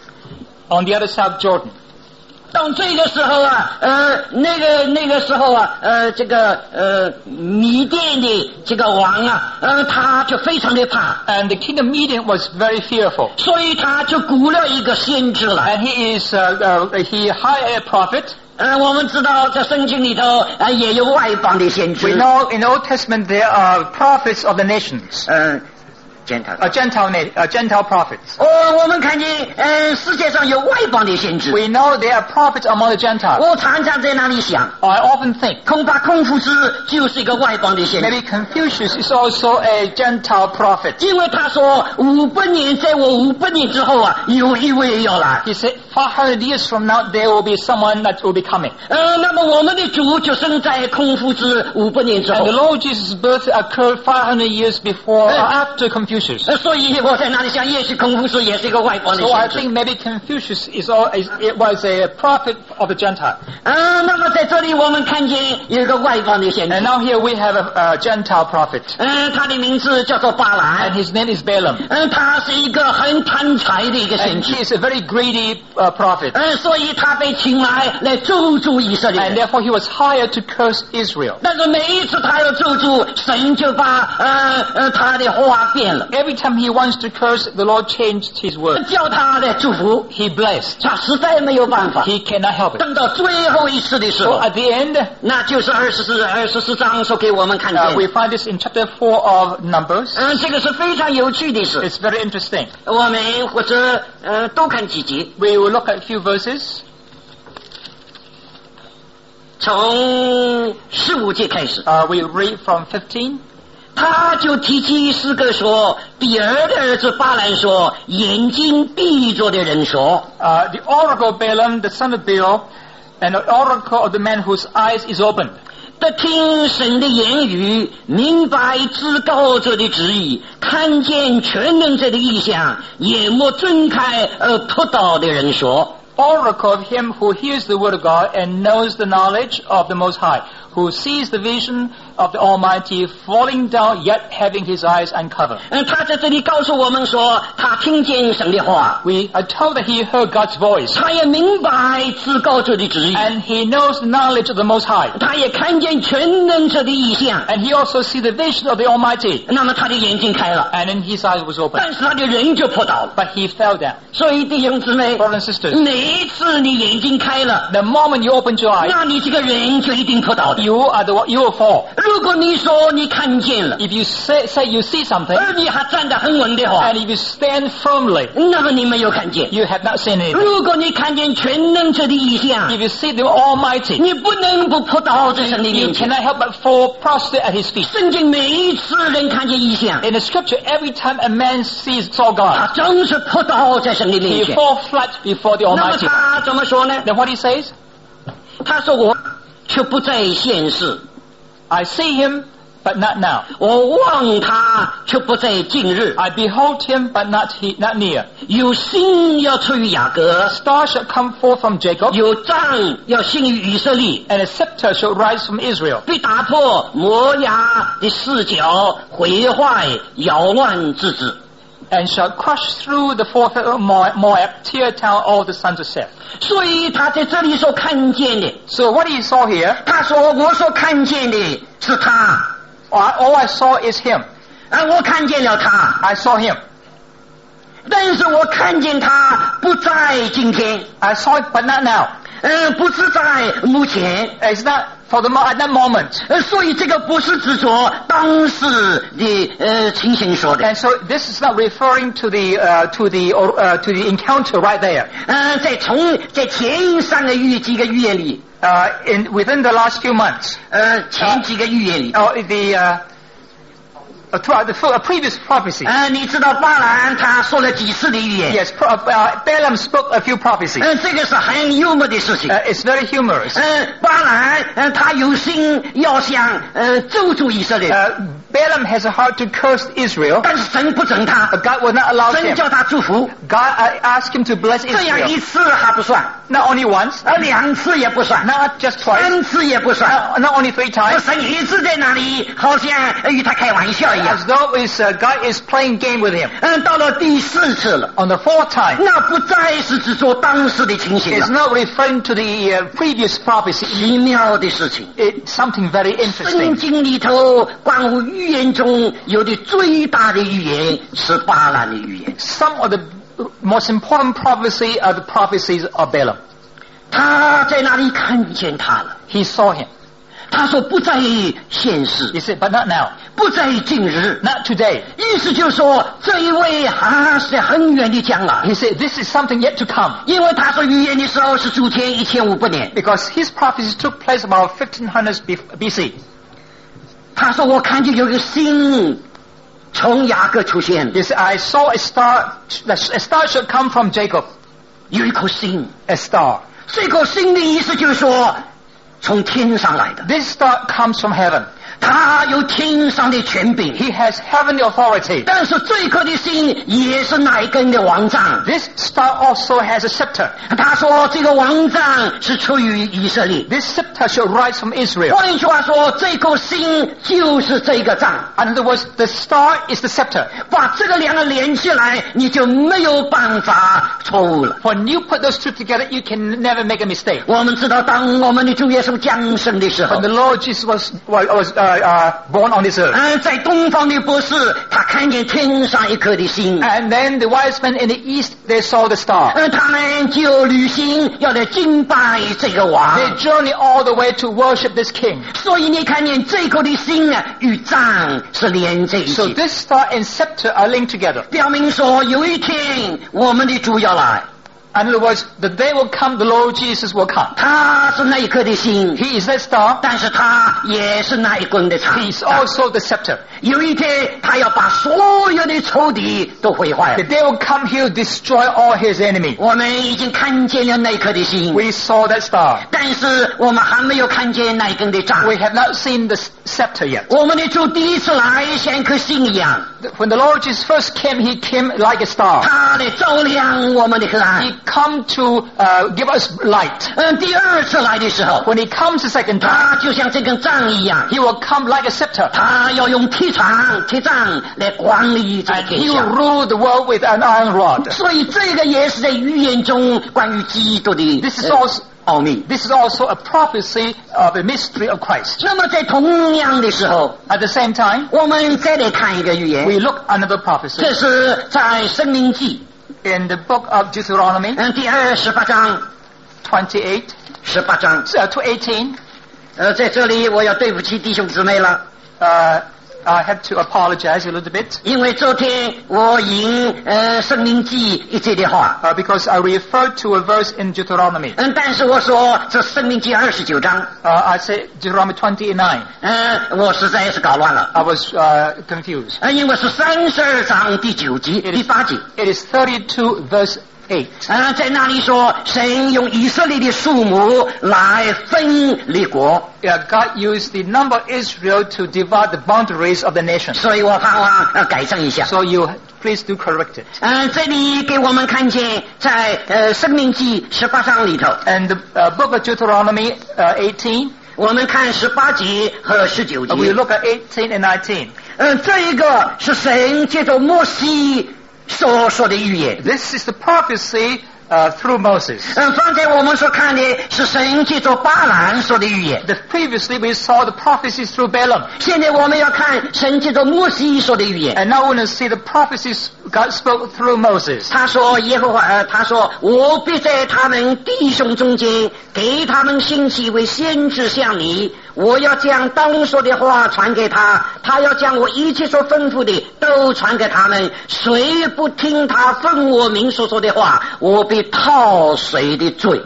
on the other side of Jordan. 到这个时候啊，呃，那个那个时候啊，呃，这个呃米甸的这个王啊，呃，他就非常的怕， And the king of Midian was very fearful. 所以他就雇了一个先知来。 And he is, uh, uh, he hired a prophet. 呃，我们知道在圣经里头啊、呃、也有外邦的先 We 知， know in the Old Testament there are prophets of the nations. 呃，检讨。 Uh, Gentile, na- uh, Gentile prophets. 哦，我们看见，呃，世界上有外邦的先知。 We know there are prophets among the Gentiles. 我常常在那里想， I often think 恐怕孔夫子就是一个外邦的先知， maybe Confucius is also a Gentile prophet. 因为他说五百年，在我五百年之后啊，有一位要来。 He said five hundred years from now there will be someone that will be coming. 呃，那么我们的主就生在孔夫子五百年之 And 后 the。Lord Jesus' birth occurred five hundred years before or after Confucius. 呃，所以我在那里想，也许孔夫子也是一个外邦的 So I 先知。 think maybe Confucius is, all, is it was a prophet of the Gentile. 呃，那么在这里我们看见有一个外邦的先 And 知， now here we have a, a Gentile prophet. 呃，他的名字叫做巴 And 兰， his name is Balaam. 呃，他是一个很贪财的一个先 And 知， he is a very greedy uh, prophet. 呃，所以他被请来来咒诅以色列 And 人。 therefore he was hired to curse Israel. 但是每一次他要咒诅，神就把呃呃他的话变了， Every time he wants to curse, the Lord changed his word. 叫他来祝福， He blessed. 他实在没有办法。 He cannot help it. 等到最后一次的时 So 候， at the end, 那就是二十四二十四章所给我们看 uh, we 见。 find this in chapter four of Numbers. 嗯，这个是非常有趣的事。 It's very interesting. 我们或者呃多看几集， We will look at a few verses. 从十五节开始， Uh, we read from fifteen. 他就提起诗歌说，比尔的儿子巴兰说，眼睛闭着的人说， Uh, the oracle of Balaam, the son of Beor, and the oracle of the man whose eyes is opened. 得听神的言语，明白至高者的旨意，看见全能者的意象，眼目睁开而扑倒的人说， Oracle of him who hears the word of God and knows the knowledge of the Most High, who sees the vision of the Almighty falling down yet having his eyes uncovered. 嗯，他在这里告诉我们说，他听见神的话， We are told that he heard God's voice 他也明白至高者的旨意， and he knows the knowledge of the Most High 他也看见全能者的意象， and he also sees the vision of the Almighty 那么他的眼睛开了， and then his eyes was opened. 但是他的人就扑倒了。 But he fell down. 所以弟兄姊妹， Brothers and sisters, 每一次你眼睛开了， the moment you open your eyes, 那你这个人就一定扑倒的。 you are the one, you will fall. 如果你说你看见了， If you say, say you see something, 而你还站得很稳的话， and if you stand firmly, 那么你没有看见。 you have not seen anything. 如果你看见全能者的意象， If you see the Almighty, 你不能不扑倒在神的 you 面前。 cannot help but fall prostrate at His feet. 圣经每一次人看见意象， In the Scripture, every time a man sees saw 他 God, 总是扑倒在神的面 he 前。 fall flat before the 那么 Almighty. 他怎么说呢？ Then what he says? 他说我却不在现世， I see Him, but not now. 我望他却不在近日。 I behold Him, but not he, not near. 有星要出于雅各， Star shall come forth from Jacob, 有杖要兴于以色列， and a scepter shall rise from Israel. 必打破摩押的四角，毁坏扰乱之子。 And shall crush through the fourth of Moab, tear down all the sons of Seth. 所以他在这里所看见的， So what he saw here, 他说我所看见的是他， all I saw is Him. 啊，我看见了他， I saw Him. 但是我看见他不在今天， I saw it, but not now. 嗯，不是在目前， It's not for the mo- at that moment. 呃，所以这个不是指着当时的呃情形说的， And so this is not referring to the uh, to the uh, to the encounter right there. 嗯、在从在前三个月几个月里， Uh, in within the last few months, 呃，前几个月里， or the uh, uh, throughout the full- uh, previous prophecy. 呃，你知道巴兰他说了几次的预言， Yes, pro- uh, Balaam spoke a few prophecies. 嗯、这个是很幽默的事情。 Uh, it's very humorous. 嗯，巴兰，嗯，他有心要想，呃，咒诅以色列， Uh, Balaam has a heart to curse Israel, 但是神不准他， but God will not allow 神 him. 叫他祝福， God uh, asked him to bless 这样 Israel. 一次还不算， Not only once, 而两次也不算， not just twice, 三次也不算， not, not only three 而 times, 神一直在那里，好像与他开玩笑一样。 as though it's, uh, God is playing game with him. 嗯，到了第四次了， On the fourth time, 那不再是指着当时的情形 it's 了， not referring to the uh, previous prophecy. 奇妙的事情。 It's something very 圣 interesting. 经里头关乎预言中有的最大的预言是巴兰的预言， Some of the most important prophecy are the prophecies of Balaam. 他在那里看见他了。 He saw him. 他说不在现世， He said, but not now, 不在近日， not today. 意思就是说这一位还是很远的将来， He said, this is something yet to come. 因为他说预言的时候是主前一千五百年。 Because his prophecies took place about fifteen hundred B C. 他说我看见有一个星从雅各出现， He said, I saw a star, a star should come from Jacob. 有一颗星， A star. 这颗星的意思就是说从天上来的， This star comes from heaven. 他有天上的权柄。 He has heavenly authority. 但是这颗的星也是那一根的王杖。 This star also has a scepter. 他说这个王杖是出于以色列。 This scepter shall rise from Israel. 换一句话说，这颗星就是这个杖。 In other words, the star is the scepter. 把这个两个连起来，你就没有办法错误了。 When you put those two together, you can never make a mistake. 我们知道，当我们的主耶稣降生的时候 When，the Lord Jesus was was uh, uh, born on this earth, 嗯，在东方的博士，他看见天上一颗的星， and then the wise men in the east they saw the star. 嗯，他们就旅行要来敬拜这个王。 They journey all the way to worship this king. 所以你看见这颗的星啊，与杖是连在一 So 起， this star and scepter are linked together. 表明说有一天我们的主要来， In other words, the day will come, the Lord Jesus will come. 他是那一颗的星， He is that star. 但是他也是那一根的杖 He。is also the scepter. 有一天他要把所有的仇敌都毁坏 The。day will come, he will destroy all his enemies. 我们已经看见了那一颗的星， We saw that star. 但是我们还没有看见那一根的杖。 We have not seen the scepter yet. 我们的主第一次来像一颗星一样， When the Lord Jesus first came, he came like a star. 他来照亮我们的黑暗。 He come to uh, give us light. 嗯，第二次来的时候， When he comes the second time, 他就像这根杖一样， he will come like a scepter. 他要用铁杖、铁杖来管理这个 And 天 he will 下。 rule the world with an iron rod. 所以这个也是在预言中关于基督的 This is 呃 also 奥秘。 this is also a prophecy of the mystery of Christ. 那么在同样的时候， At the same time, 我们再来看一个预言， we look another prophecy 这是在申命记， in the book of Deuteronomy 嗯，第二十八章， twenty-eight 十八章， uh, to eighteen. 呃，在这里我要对不起弟兄姊妹了。 Uh, I have to apologize a little bit. 因为昨天我引呃《申命记》一节的话， Uh, because I referred to a verse in Deuteronomy. 嗯，但是我说这《申命记》二十九章， Uh, I say Deuteronomy twenty-nine. 嗯，我实在是搞乱了， I was uh, confused. 呃，因为是三十二章第九节、第八节， It is thirty-two verse eight. 呃，在那里说神用以色列的数目来分立国， Yeah, God used the number of Israel to divide the boundaries of the nation. 所以我盼望要改正一下。 So you please do correct it. 嗯、呃，这里给我们看见在呃《申命记》十八章里头， And the uh, book of Deuteronomy uh, eighteen, 我们看十八节和十九 uh, we 节。 look at eighteen and nineteen. 嗯、呃，这一个是神借着摩西所说的预言。 This is the prophecy uh, through Moses. 嗯，方才我们所看的是神借着巴兰说的预言， The, previously we saw the prophecies through Balaam. 现在我们要看神借着摩西说的预言。 And now we're going to see the prophecies God spoke through Moses. 他说耶和华，呃，他说我必在他们弟兄中间给他们兴起为先知像你，我要将当说的话传给他，他要将我一切所吩咐的都传给他们，谁不听他奉我名所说的话，我必套谁的罪。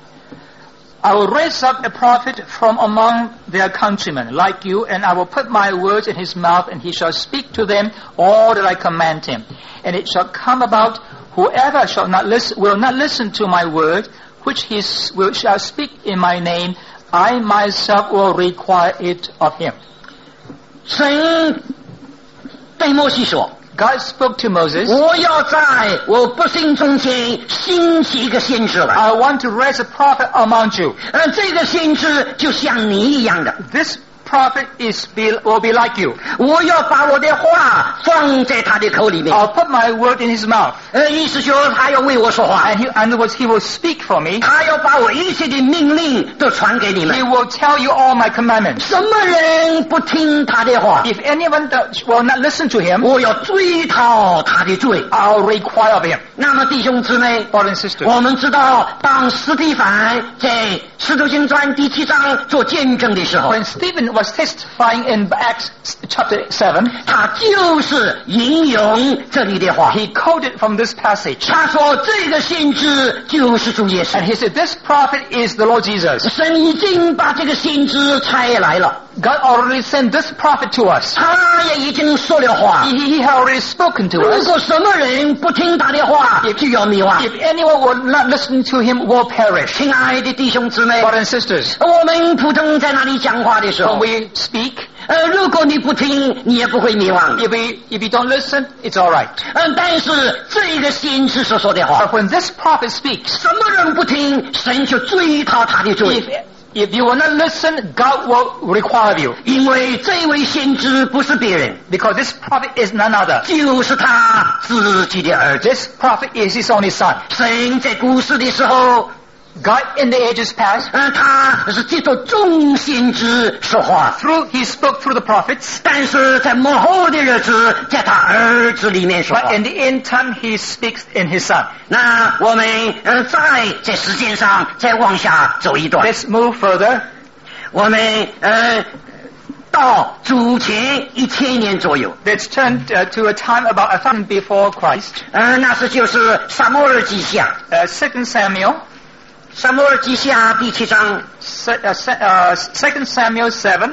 I will raise up a prophet from among their countrymen, like you, and I will put my words in his mouth, and he shall speak to them all that I command him. And it shall come about, whoever shall not listen, will not listen to my word, which he will, shall speak in my name, I myself will require it of him. 神对摩西说， God spoke to Moses, 我要在我百姓中间兴起一个先知来， I want to raise a prophet among you. 而这个先知就像你一样的， This prophet is be, will be like you. 我要把我的话放在他的口里面。 I'll put my word in his mouth. 呃，意思说他要为我说话， And he, in other words, he will speak for me. 他要把我一切的命令都传给你 He 们。 will tell you all my commandments. 什么人不听他的话， If anyone that will not listen to him, 我要追讨他的罪。 I'll require of him. 那么弟兄姊妹， Brothers and sisters, 我们知道，当司提反在《使徒行传》第七章做见证的时候， when Stephen was testifying in Acts chapter seven, 他就是引用这里的话。 he quoted from this passage. 他说这个先知就是主耶稣 And，he said, this prophet is the Lord Jesus. 神已经把这个先知差来了， God already sent this prophet to us. 他也已经说了话。 He, he had already spoken to 如 us. 果什么人不听他的话，就要灭亡。 If anyone will not listen to him, will perish. 亲爱的弟兄姊妹， Brothers and sisters, 我们普通在那里讲话的时 when 候， we speak, 呃，如果你不听，你也不会灭亡。 if we, if you don't listen, it's alright. 嗯，但是这个先知所说的话， But when this prophet speaks, 什么人不听，神就追讨他的 if, 罪。 if you will not listen, God will require you. 因为这位先知不是别人， Because this prophet is none other. 就是他自己的儿子。 This prophet is his only son. 神在古时的时候， God in the ages past, 嗯，他是借着众先知说话， through he spoke through the prophets, 但是在末后的日子，在他儿子里面说话 but。in the end time he speaks in his son. 那我们呃再在时间上再往下走一段， Let's move further. 我们呃到主前一千年左右， Let's turn uh, to a time about a thousand before Christ. 呃，那是就是撒母耳记下， Uh, Second Samuel, 撒母耳记下第七章， se- uh, se- uh, Second Samuel seven.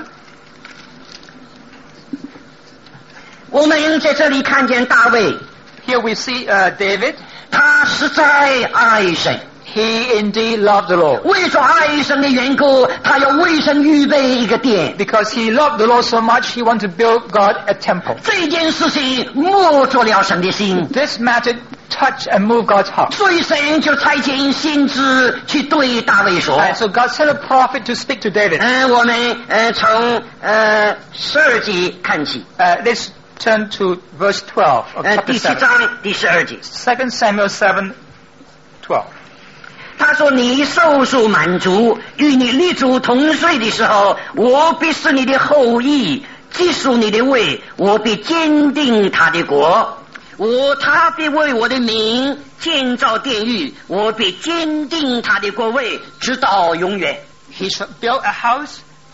我们在这里看见大卫， Here we see uh, David. 他实在爱神。 He indeed loved the Lord. 为着爱神的缘故，他要为神预备一个殿。 Because he loved the Lord so much, he wanted to build God a temple. 这件事情摸着了神的心， This matter touched and moved God's heart. 所以神就差遣先知去对大卫说。 And so God sent a prophet to speak to David. 嗯，我们呃从呃十二节看起， Uh, let's turn to verse twelve of 呃 chapter 第七 seven. 章第十二节， Second Samuel seven, twelve. 他说：“你寿数满足，与你立足同睡的时候，我必是你的后裔，记属你的位，我必坚定他的国。我他必为我的名建造殿宇，我必坚定他的国位，直到永远。” He shall build a house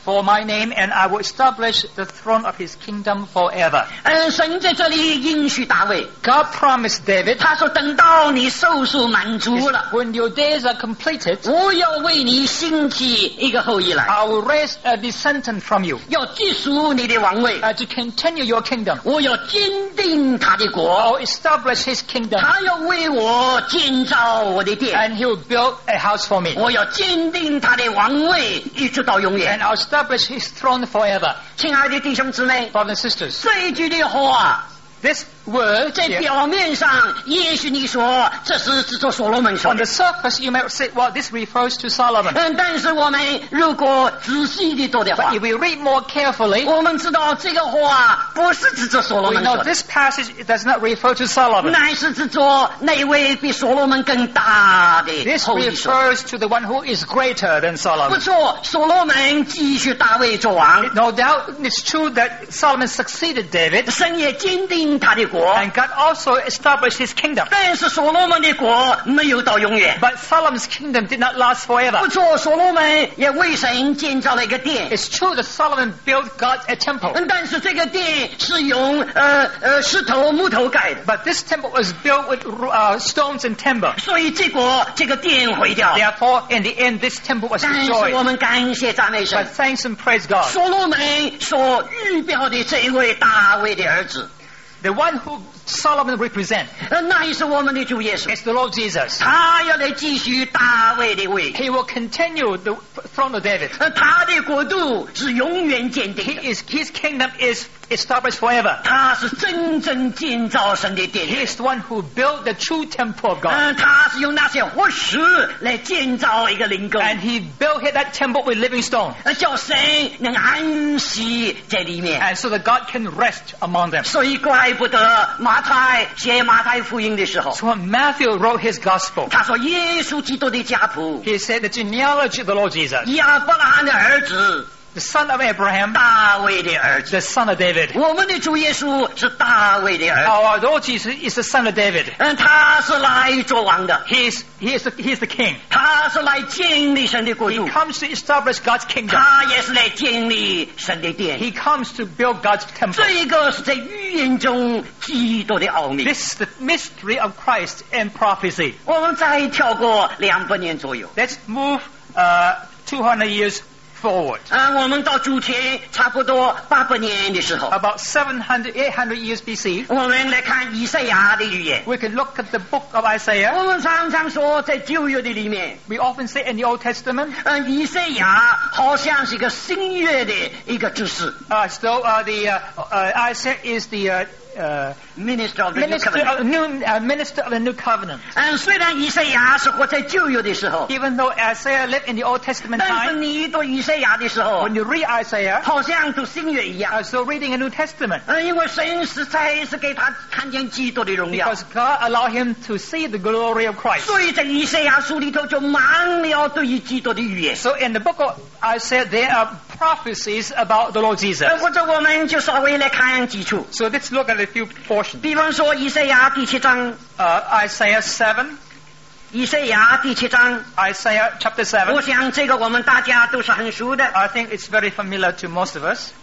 for my name, and I will establish the throne of his kingdom forever. 嗯，神在这里应许大卫， God promised David, 他说等到你寿数满足了， when your days are completed, 我要为你兴起一个后裔来， I will raise a descendant from you 要继续你的王位， uh, to continue your kingdom. 我要坚定他的 I 国， will establish his kingdom, 他要为我建造我的殿， and he will build a house for me. 我要坚定他的王位，一直到永 And 远。 I'll establish his throne forever. 亲爱的弟兄姊妹， Brothers and sisters, 这一句的话， this word 在 here, 表面上，也许你说这是指着所罗门说 on 的 the， surface you may say, well, this refers to Solomon. 嗯，但是我们如果仔细的读的话 But，if we read more carefully, 我们知道这个话不是指着所罗 we 门说 know 的， this passage does not refer to Solomon. 乃是指着那位比所罗门更大的 This 后裔说。 refers to the one who is greater than 不 Solomon. 错，所罗门继续大卫做王， No doubt it's true that Solomon succeeded David, 神也坚定他的国， and God also established his kingdom. 但是所罗门的国没有到永远。 But Solomon's kingdom did not last 不 forever. 错，所罗门也为神建造了一个殿， It's true that Solomon built God a temple. 嗯但是这个殿是用呃呃石头木头盖的， But this temple was built with uh, stones and timber. 所以结果这个殿毁掉了。 Therefore, in the end, this temple was 但是我 destroyed. 们感谢赞美神 But，thanks and praise God. 所罗门所预表的这一位大卫的儿子， The one who Solomon represents 呃那也是我们的主耶稣， is the Lord Jesus. 他要来继续大卫的位， He will continue the throne of David. 呃他的国度是永远坚定 He 的， is, his kingdom is established forever. 他是真正建造神的殿 He is the one who built the true temple of God. 嗯，他是用那些活石来建造一个灵宫， And he built that temple with living stones. 呃叫神能安息在里面。 And so that God can rest among them. 所以怪不得马太写马太福音的时候， So when Matthew wrote his gospel, 他说耶稣基督的家谱， he said the genealogy of the Lord Jesus, 亚伯拉罕的儿子， the son of Abraham, 大卫的儿子。 the son of David. 我们的主耶稣是大卫的儿子， Our Lord Jesus is the son of David. 嗯，他是来做王的， He is, he is, the, he is the king. 他是来建立神的国 He 度， comes to establish God's kingdom. 他也是来建立神的殿。 He comes to build God's temple. 这个是在预言中基督的奥秘。 This is the mystery of Christ and prophecy. 我们再跳过两百年左右， Let's move uh, two hundred years forward. 啊，我们到主前差不多八百年的时候， About seven hundred, eight hundred years B C, 我们来看以赛亚的预言。 we can look at the book of Isaiah. 我们常常说，在旧约的里面， We often say in the Old Testament, 嗯，以赛亚好像是一个新约的一个指示 uh, so uh, the uh, uh, Isaiah is the uh, uh, ，minister of the new minister covenant。 of the new uh, minister of the new covenant. 嗯，虽然以赛亚是活在旧约的时候， Even though Isaiah lived in the Old Testament 但是 time, 你读以赛亚的时候 when，you read Isaiah, 好像读新约一样。 as though reading a New Testament, 嗯，因为神实在是给他看见基督的荣耀， because God allowed him to see the glory of Christ. 所以在以赛亚书里头就满了对于基督的预言。 So in the book of Isaiah, there are prophecies about the Lord Jesus. 呃，或者我们就稍微来看几处， So let's look at a few portions. 比方说以赛亚第七章， Uh, Isaiah seven, 以赛亚第七章， Isaiah chapter 我 seven. 想这个我们大家都是很熟的。 I think it's very familiar to most of us.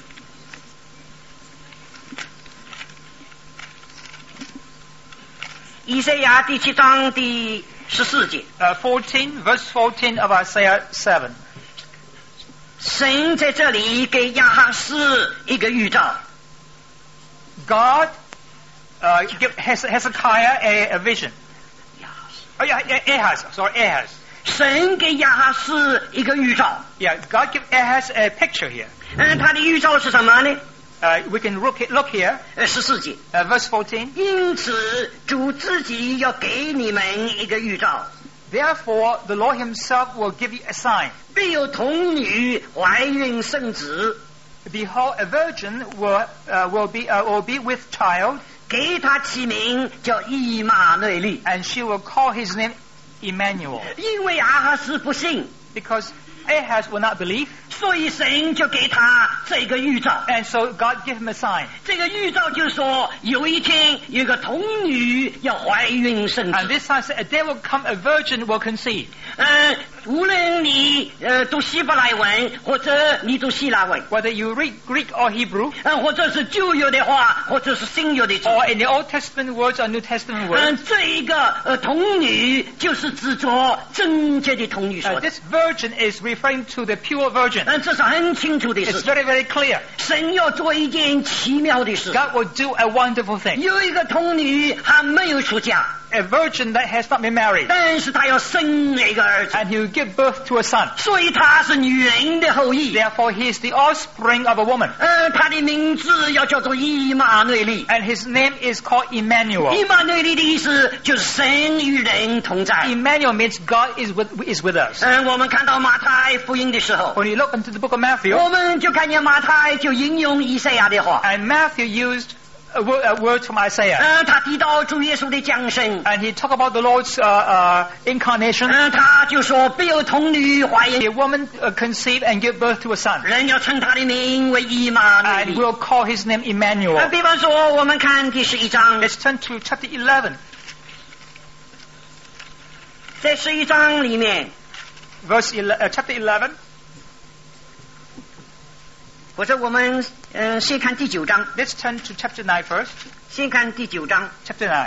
以赛亚第七章第十四节， Uh, fourteen, verse fourteen of Isaiah seven. 神在这里给亚哈斯一个预兆， God uh, give Hez- Hezekiah a, a vision. Oh yeah, yeah, Ahaz. Sorry, Ahaz. 神给亚哈斯一个预兆。 Yeah, God give Ahaz a picture here. 嗯，他的预兆是什么呢？ Uh, we can look, look here, 呃，十四节。 uh, verse fourteen. 因此，主自己要给你们一个预兆， Therefore, the Lord Himself will give you a sign. 必有童女怀孕生子， Behold, a virgin will uh, will be uh, will be with child, 给他起名叫以马内利。 and she will call his name Emmanuel. 因为亚哈斯不信， Because Ahaz will not believe, 所以神就给他这个预兆。 and so God gave him a sign. 这个预兆就是说，有一天有个童女要怀孕生 And 子。 this sign said, a day will come, a virgin will conceive. 嗯，无论你呃读希伯来文，或者你读希腊文， Whether you read Greek or Hebrew, 嗯，或者是旧约的话，或者是新约的字。 or in the Old Testament words or New Testament words, 嗯，这一个呃童女就是指着贞洁的童女 uh, 说的。 this virgin is referring to the pure virgin. 嗯，这是很清楚的 It's 事情。 very, very clear. 神要做一件奇妙的事。 God will do a wonderful thing. 有一个童女还没有出嫁， A virgin that has not been married, 但是她要生一个儿子， and he will give birth to a son. 所以她是女人的后裔。 Therefore, he is the offspring of a woman. 呃，她的名字要叫做以马内利。 And his name is called Emmanuel. 以马内利的意思就是神与人同在。 Emmanuel means God is with, is with us. 嗯，我们看到马太福音的时候， When you look into the book of Matthew, 我们就看见马太就引用以赛亚的话。 and Matthew used a word, a word from Isaiah. 嗯，他提到主耶稣的降生。 And he talked about the Lord's uh, uh, incarnation. 嗯，他就说必有童女怀 A 孕， woman uh, conceived and give birth to a son. 人要称他的名为以马内 And 利。 we'll call his name 呃， Emmanuel. 比方说，我们看第十一章， Let's turn to chapter eleven, 在十一章里面， verse ele- uh, chapter eleven. 或者我们嗯、呃、先看第九章， Let's turn to chapter nine first. 先看第九章 Chapter nine,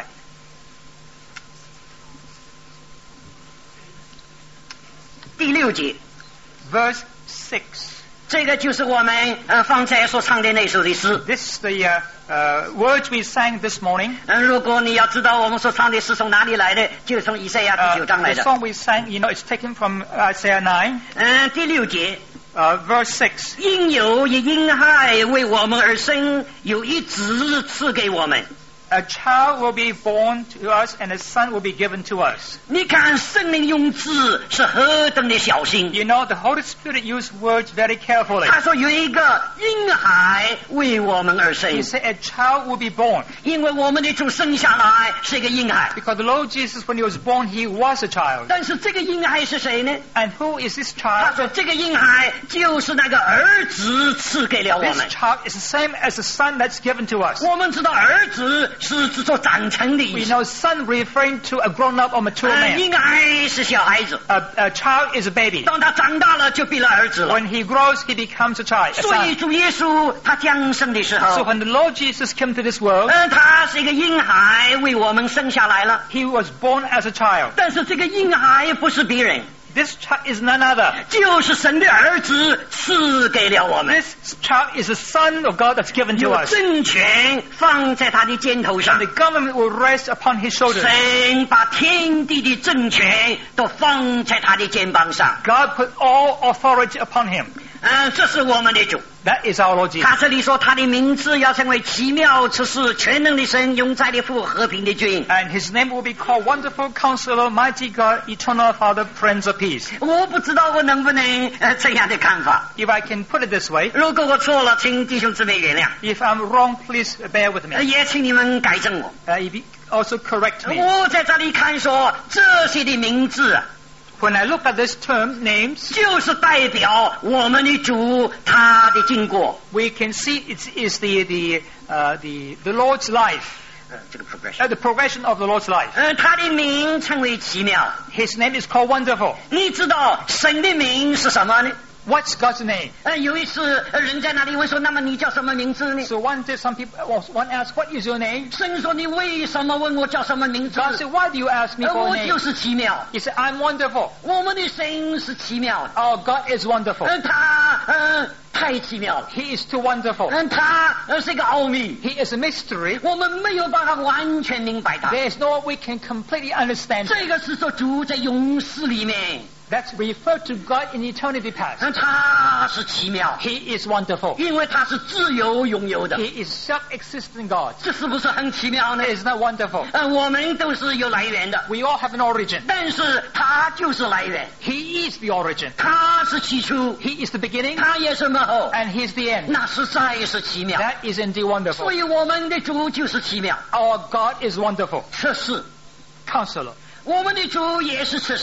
第六节， verse six. 这个就是我们呃方才所唱的那首的诗。 This is the uh, uh, words we sang this morning. 嗯，如果你要知道我们所唱的是从哪里来的，就是从以赛亚第 Uh, 九章来 the 的。 song we sang, you know, it's taken from Isaiah nine, 嗯，第六节， uh, verse six. 因有一婴孩为我们而生，有一子赐给我们。 A child will be born to us, and a son will be given to us. 你看圣灵用字是何等的小心。 You know, the Holy Spirit used words very carefully. 他说有一个婴孩为我们而生 He，said a child will be born. 因为我们的主生下来是一个婴孩。 Because the Lord Jesus, when he was born, he was a child. 但是这个婴孩是谁呢？ And who is this 他 child? 说这个婴孩就是那个儿子赐给了我 This 们。 child is the same as the son that's given to us. 我们知道儿子是指做长成的意 We 思， know son referring to a grown-up or mature 呃， man. 婴孩是小孩子， A, a child is a baby. 当他长大了就变了儿子了。 When he grows, he becomes a child, a 所以 son. 主耶稣他降生的时 So 候， when the Lord Jesus came to this world, 嗯，他是一个婴孩为我们生下来了。 he was born as a child. 但是这个婴孩不是别人， This child is none other. 就是神的儿子赐给了我们， This child is the son of God that's given to 有 us. 政权放在他的肩头上 And。the government will rest upon his shoulders. 神把天地的政权都放在他的肩膀上。 God put all authority upon him. 嗯，这是我们的主。 That is our Lord Jesus. 他这里说他的名字要成为奇妙之事、全能的神、永在的父、和平的君。 And his name will be called Wonderful Counselor, Mighty God, Eternal Father, Prince of Peace. 我不知道我能不能呃这样的看法。 If I can put it this way, 如果我错了，请弟兄姊妹原谅， if I'm wrong, please bear with 呃 me. 也请你们改正我。 Uh, if you also correct me. 我在这里看说这些的名字啊， When I look at this term, names, 就是代表我们的主他的经过。 we can see it is the, the, uh, the, the Lord's life, 呃，这个 progression， uh, the progression of the Lord's life. 呃，他的名称为奇妙。 His name is called Wonderful. 你知道神的名是什么呢？ What's God's name? 呃，有一次呃人在那里问说，那么你叫什么名字呢？ So one day some people, well, one asked, what is your name? 神说你为什么问我叫什么名字？ God said, why do you ask me 呃 for a 我 name? 就是奇妙。 He said, I'm wonderful. 我们的神是奇妙的， Our God is wonderful. 呃，他呃太奇妙了， He is too wonderful. 嗯、他呃是一个奥秘， He is a mystery. 我们没有办法完全明白他。 There is no way we can completely understand. 这个是说主在永世里面， That's referred to God in eternity past. 嗯、他是奇妙， He is wonderful. 因为他是自由拥有的， He is self-existent God. 这是不是很奇妙呢？ Is that wonderful? 呃，我们都是有来源的， We all have an origin. 但是他就是来源， He is the origin. 他是起初， He is the beginning 他也是幕后， and He is the end. 那实在是奇妙。 That is indeed 所 wonderful. 以我们的主就是奇妙， Our God is wonderful. 测试。 Counselor. 我们的主也是测试，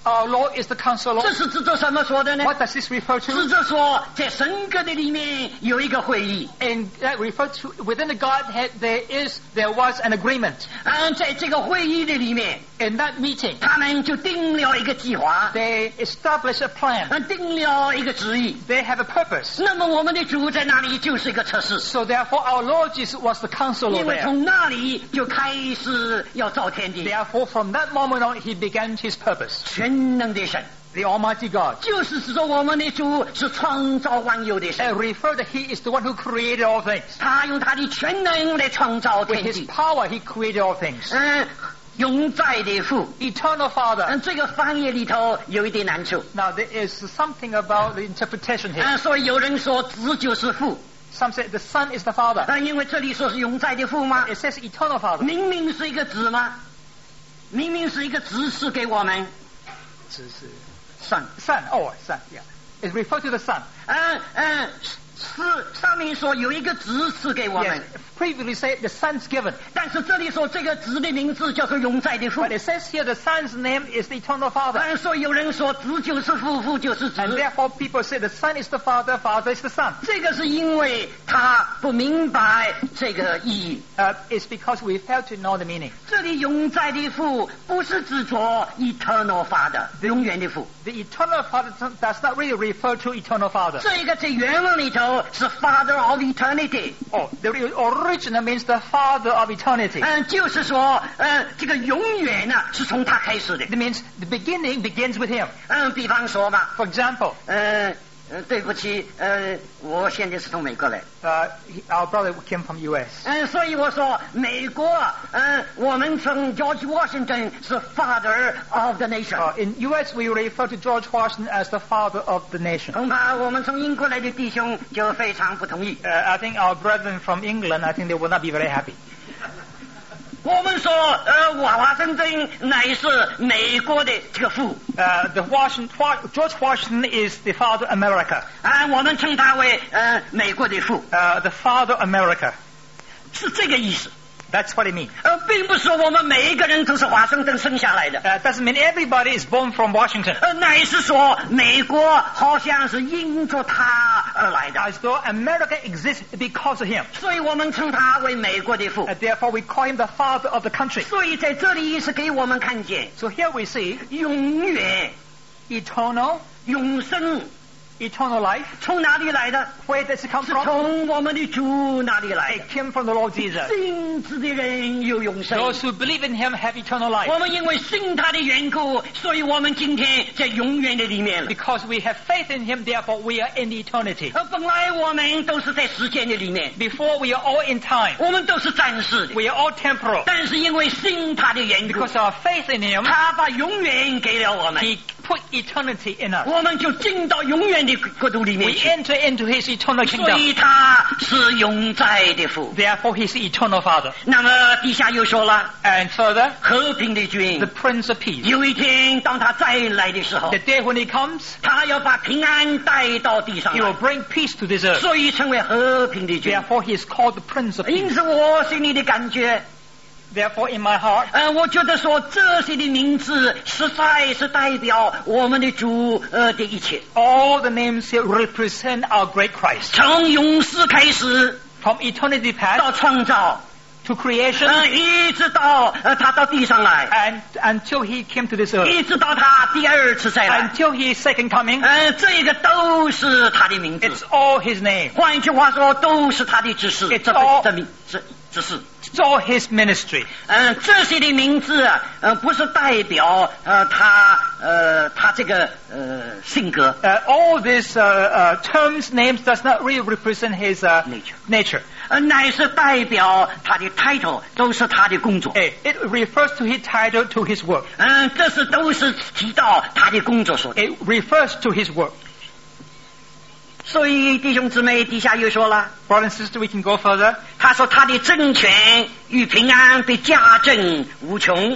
our Lord is the counselor. 这是指着什么说的呢？ What does this refer 指 to? 着说，在神格的里面有一个会议， And that refers to within the Godhead there is there was an agreement. 嗯，在这个会议的里面， In that meeting, 他们就定了一个计划， they establish a plan. 嗯，定了一个旨意。 They have a purpose. 那么我们的主在那里就是一个测试， So therefore, our Lord Jesus was the counselor 因为 there. 从那里就开始要造天地， Therefore, from that moment on, he began his purpose. 全能的神， The Almighty God. 就是说我们的主是创造万有的 And 神， refer that He is the one who created all things. 他用他的全能来创造 With 天 His 地。 power, He created all things. 嗯，永在的父， Eternal Father. 嗯，这个翻译里头有一点难处。 Now, there is something about the interpretation here. 嗯，所以有人说子就是父， Some say the Son is the Father. 嗯，因为这里说是永在的父吗？ It says Eternal Father. 明明是一个子吗？明明是一个指示给我们。Son， Son. Oh, Son. Yeah. It refers to the Son. 嗯嗯，是上面说有一个指示给我 Yes. 们， Previously said the Son's given. 但是这里说这个子的名字叫做永在的父。 But it says here the Son's name is the Eternal Father. 嗯，所以有人说子就是父，父就是子。 And therefore people say the Son is the Father, Father is the Son. 这个是因为他不明白这个意义。 Uh, it's because we fail to know the meaning. 这里永在的父不是指着 eternal father 永远的父， The Eternal Father does not really refer to Eternal Father. 这个在原文里头是 father of eternity。 Oh, the original means the Father of eternity. 嗯，就是说，呃，这个永远呢是从他开始的。 It means the beginning begins with Him. 嗯，比方说吧， For example, 呃呃，对不起，呃，我现在是从美国来。 uh, he- our brother came from U S. 嗯，所以我说美国，嗯，我们从 George Washington 是 father of the nation。 Uh, in U S, we refer to George Washington as the father of the nation. 恐怕我们从英国来的弟兄就非常不同意。 Uh, I think our brethren from England, I think they will not be very happy. 我们说，呃，华华盛顿乃是美国的这个父， Uh, the Washington, George Washington is the father of America. 啊，我们称他为呃美国的父， Uh, the father of America. 是这个意思。 That's what it means. 呃，并不是说我们每一个人都是华盛顿生下来的， Uh, doesn't mean everybody is born from Washington. 呃，乃是说美国好像是因着他而来的， As though America exists because of him. 所以我们称他为美国的父。 And therefore we call him the father of the country. 所以在这里是给我们看见 So here we see 永远、 eternal, 永生 eternal life. 从哪里来的？ Where does it come 是 from? 从我们的主那里来 It 的。 came from the Lord Jesus. 信子的人有永生。 Those who believe in him have eternal life. 我们因为信他的缘故，所以我们今天在永远的里面了。 Because we have faith in him, therefore we are in eternity. 而本来我们都是在时间的里面， Before we are all in time. 我们都是暂时的。 We are all temporal. 但是因为信他的缘故， Because of our faith in him, 他把永远给了我们， he put eternity in us. 我们就进到永远的国度里 We 面去。 enter into his eternal 所 kingdom. 以他是永在的父。 Therefore he is the eternal father. 那么底下又说了， And further, 和平的君 the Prince of Peace. 有一天当他再来的时候 The，day when he comes, 他要把平安带到地上 he will 来， bring peace to this earth. 所以称为和平的君。 Therefore he is called the Prince of 因 Peace. 此，我心里的感觉， Therefore in my heart, 呃，我觉得说这些的名字实在是代表我们的主呃的一切， all the names here represent our great Christ. 从永世开始 From eternity past 到创造， to creation 呃，一直到呃他到地上来， and until he came to this earth. 一直到他第二次再来， Until his second coming, 呃，这个都是他的名字。 it's all his name. 换一句话说，都是他的指示， It's 这 all- 这名指指示。 It's all his ministry. 嗯，这些的名字啊，呃，不是代表呃他呃他这个呃性格 Uh, all these uh, uh, terms, names does not really represent his uh, Nature. nature. 呃，乃是代表他的 title，都是他的工作。 Eh, It refers to his title, to his work. 嗯，这是都是提到他的工作说的。 It refers to his work. 所以弟兄姊妹，底下又说了， Brother and sister, we can go further. 他说他的政权与平安必加增无穷。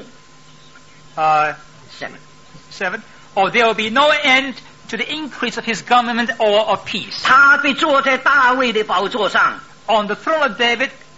Uh, Seven. seven. Or there will be no end to the increase of his government or of peace. 他必坐在大卫的宝座上， On the throne of David,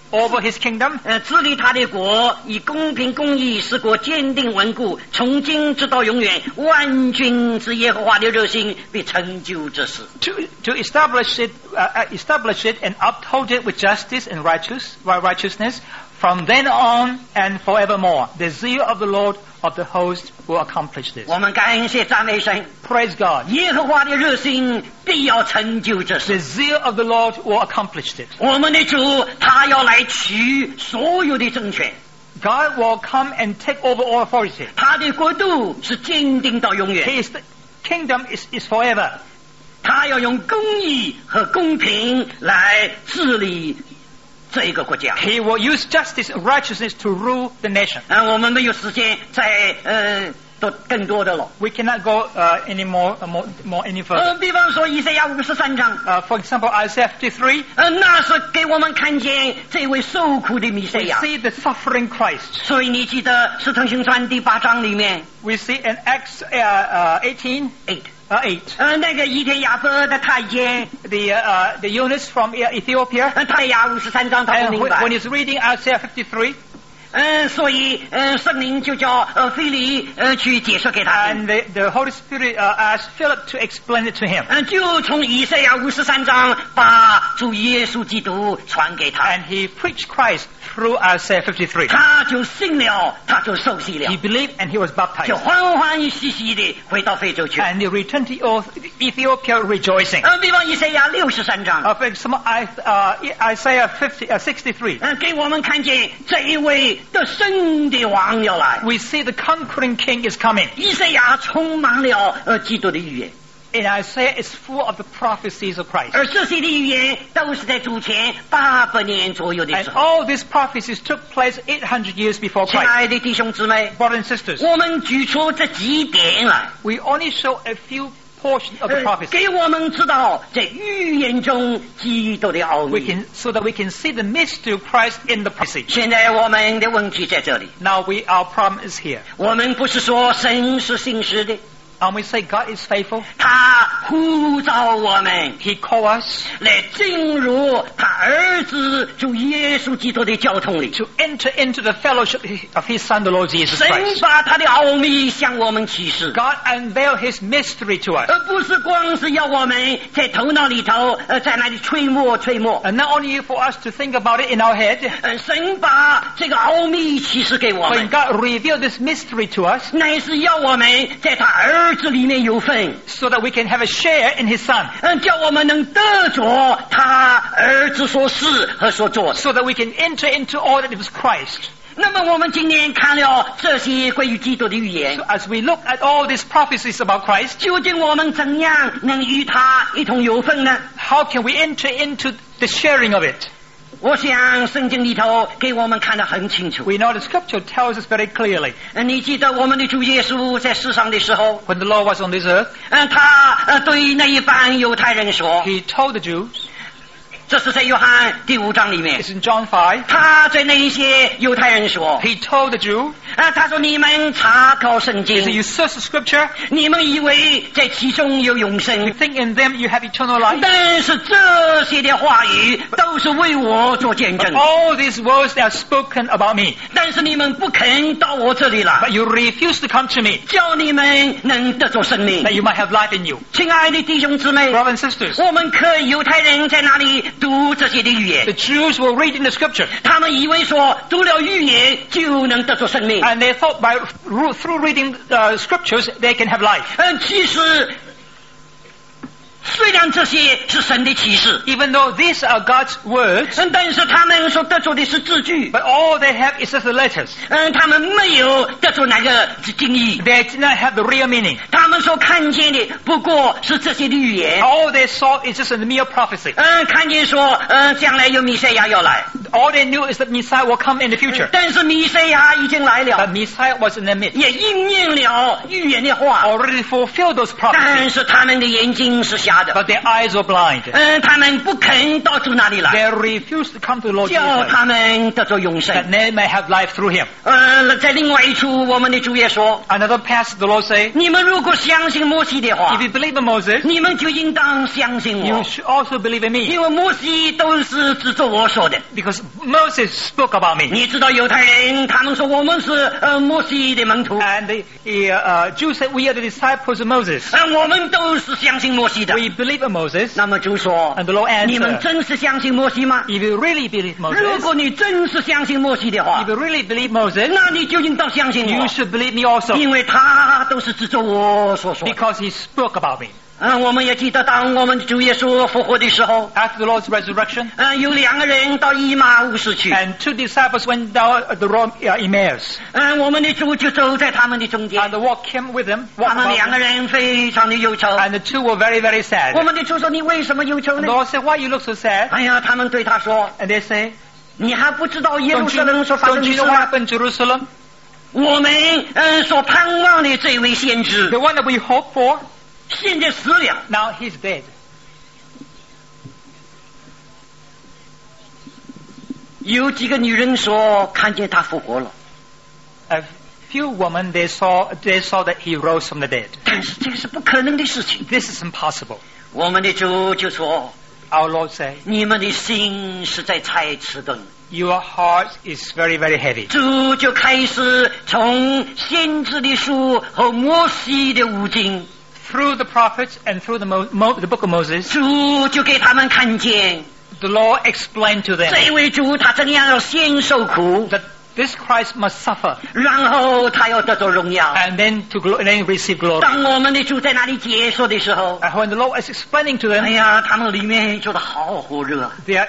over his kingdom. 呃，治理他的国，以公平公义使国坚定稳固，从今直到永远。万军之耶和华的热心必成就这事。 To, to establish it, uh, establish it and uphold it with justice and righteous, righteousness from then on and forevermore. The zeal of the Lord of the host will accomplish this. 我们感谢赞美神， Praise God. 耶和华的热心必要成就这 The 事。 zeal of the Lord will accomplish it. 我们的主他要来取所有的政权， God will come and take over all authority. 他的国度是坚定到永远。 His kingdom is, is forever. 他要用公义和公平来治理这一个国家。 He will use justice and righteousness to rule the nation. 嗯，我们没有时间再呃多更多的了。 We cannot go uh, any more, uh, more, more any 呃， further. 比方说以赛亚五十三章， Uh, for example, Isaiah fifty-three, 呃，那是给我们看见这位受苦的弥赛 we 亚。 see the suffering Christ. 所以你记得《使徒行传》第八章里面 We see in Acts uh, uh, eighteen, eight， uh, eight, 呃，那个伊天亚伯的太监， the uh, the eunuch from uh, Ethiopia, 呃，他亚五十三章他不 and 明 when, 白 when。he's reading Isaiah fifty-three, 嗯，所以呃，圣灵就叫呃腓利呃去解说给他听。 and the, the Holy Spirit uh, asked Philip to explain it to him, 嗯，就从以赛亚五十三章把主耶稣基督传给他， and he preached Christ through Isaiah fifty-three. 他就信了，他就受洗了 He，believed and he was 就 baptized, 欢欢喜喜的回到非洲去。 and he returned to Ethiopia rejoicing. 嗯，比方以赛亚六十三章， Uh, for example, I- uh, Isaiah fifty, uh, sixty-three. 嗯，给我们看见这一位得胜的王要来。 We see the conquering king is coming. 以赛亚充满了呃基督的预言， In Isaiah, it's full of the prophecies of Christ. 而这些的预言都是在主前八百年左右的 And 时候。 all these prophecies took place eight hundred years before 亲 Christ. 爱的弟兄姊妹， Brothers and sisters, 我们举出这几点来， we only show a few portions of the 呃 prophecy. 给我们知道在预言中基督的奥 We 秘。 can, so that we can see the mystery of Christ in the prophecy. 现在我们的问题在这里， Now we, our problem is here. 我们不是说神是信实的， And we say God is faithful. 他呼召我们 He called us 来进入他儿子主耶稣基督的交通里。 to enter into the fellowship of His Son, the Lord Jesus 神 Christ. 把他的奥秘向我们启示， God unveiled His mystery to us. 而不是光是要我们在头脑里头呃在那里吹磨吹磨。 And not only for us to think about it in our head, 呃，神把这个奥秘启示给我 when 们， God revealed this mystery to us, 乃是要我们在他儿子里面有份， so that we can have a share in His Son, 嗯，叫我们能得着他儿子所事和所做的。 so that we can enter into all that is Christ. 那么我们今天看了这些关于基督的预言 So，as we look at all these prophecies about Christ, 究竟我们怎样能与他一同有份呢？ how can we enter into the sharing of it? 我想圣经里头给我们看得很清楚。 We know the Scripture tells us very clearly. 嗯，你记得我们的主耶稣在世上的时候， When the Lord was on this earth, 嗯，他呃对那一班犹太人说， He told the Jews, 这是在约翰第五章里面， it's in John five, 他对那一些犹太人说， He told the Jew, 啊，他说你们查考圣 he said, 经， you search the Scripture, 你们以为在其中有永 you 生， think in them you have eternal life. 但是这些的话语都是为我做见 But 证， all these words that are spoken about me, 但是你们不肯到我这里 but 来， you refuse to come to me, 叫你们能得着生命 that。you might have life in you. 亲爱的弟兄姊妹， Brothers and sisters, 我们可犹太人在那里读这些的预 the 言， Jews were reading the Scripture, 他们以为说读了预言就能得着生命。 and they thought by through reading uh, Scriptures they can have life. 嗯，其实虽然这些是神的启示， Even though these are God's words, 嗯，但是他们所得着的是字句， but all they have is just the letters. 嗯，他们没有得着那个经义， They did not have the real meaning. 他们所看见的不过是这些的预言， All they saw is just a mere prophecy. 嗯，看见说，嗯，将来有弥赛亚要来， All they knew is that Messiah will come in the future. 但是弥赛亚已经来 But 了， Messiah was in their midst, 也应验了预言的话， already fulfilled those 但 prophecies. 是他们的眼睛是瞎瞎的， but their eyes were blind. 嗯，他们不肯到主那里来， They refused to come to the Lord 叫 Jesus 他们得着永 that 生。 they may have life through him. 呃，在另外一处，我们的主也说， Another passage the Lord say, 你们如果相信摩西的话 if，you believe in Moses, 你们就应当相信 you 我， should also believe in me. 因为摩西都是指着我说的。 Because Moses spoke about me. 你知道犹太人他们说我们是呃摩西的门徒， And the, the uh, Jews said, we are the disciples of Moses. 呃我们都是相信摩西的。 We believe in Moses. 那么主说 And the Lord 你们 answered, 真是相信摩西吗？ if you really believe 如 Moses, 果你真是相信摩西的话 if，you really believe Moses, 那你就应当相信 you 我， should believe me also. 因为他都是指着我所说的。 Because he spoke about me. 嗯，我们也记得当我们主耶稣复活的时候， After the Lord's resurrection, 嗯，有两个人到以马忤斯去， and two disciples went down the road uh, Emmaus. 嗯，我们的主就走在他们的中间 And，the walk came with them. 他 walked 们 about 两个 them, 人非常的忧愁。 and the two were very, very sad. 我们的主说：“你为什么忧愁 The 呢 Lord said, why you look so sad?？” 哎呀，他们对他说 And they say, 你还不知道耶路 don't 撒 you, 冷所发生 don't 的 you 事 know what 吗？ happened in Jerusalem? 我们嗯所盼望的这位先知 The one that we hope for, 现在死了。 now he's dead. 有几个女人说看见他复活了， A few women, they saw, they saw that he rose from the dead. 但是这个是不可能的事情。 This is impossible. 我们的主就说 Our Lord said, 你们的心是在猜迟钝。 your heart is very, very heavy. 主就开始从先知的书和摩西的五经， Through the prophets and through the, Mo- Mo- the book of Moses, 主就给他们看见 the Lord explained to them 这位主他怎样要先受苦， that this Christ must suffer 然后他要得着荣耀。 and then to glo- and then receive glory. 当我们的主在那里解说的时候， And when the Lord was explaining to 哎 them, 呀，他们里面觉得好火热。 their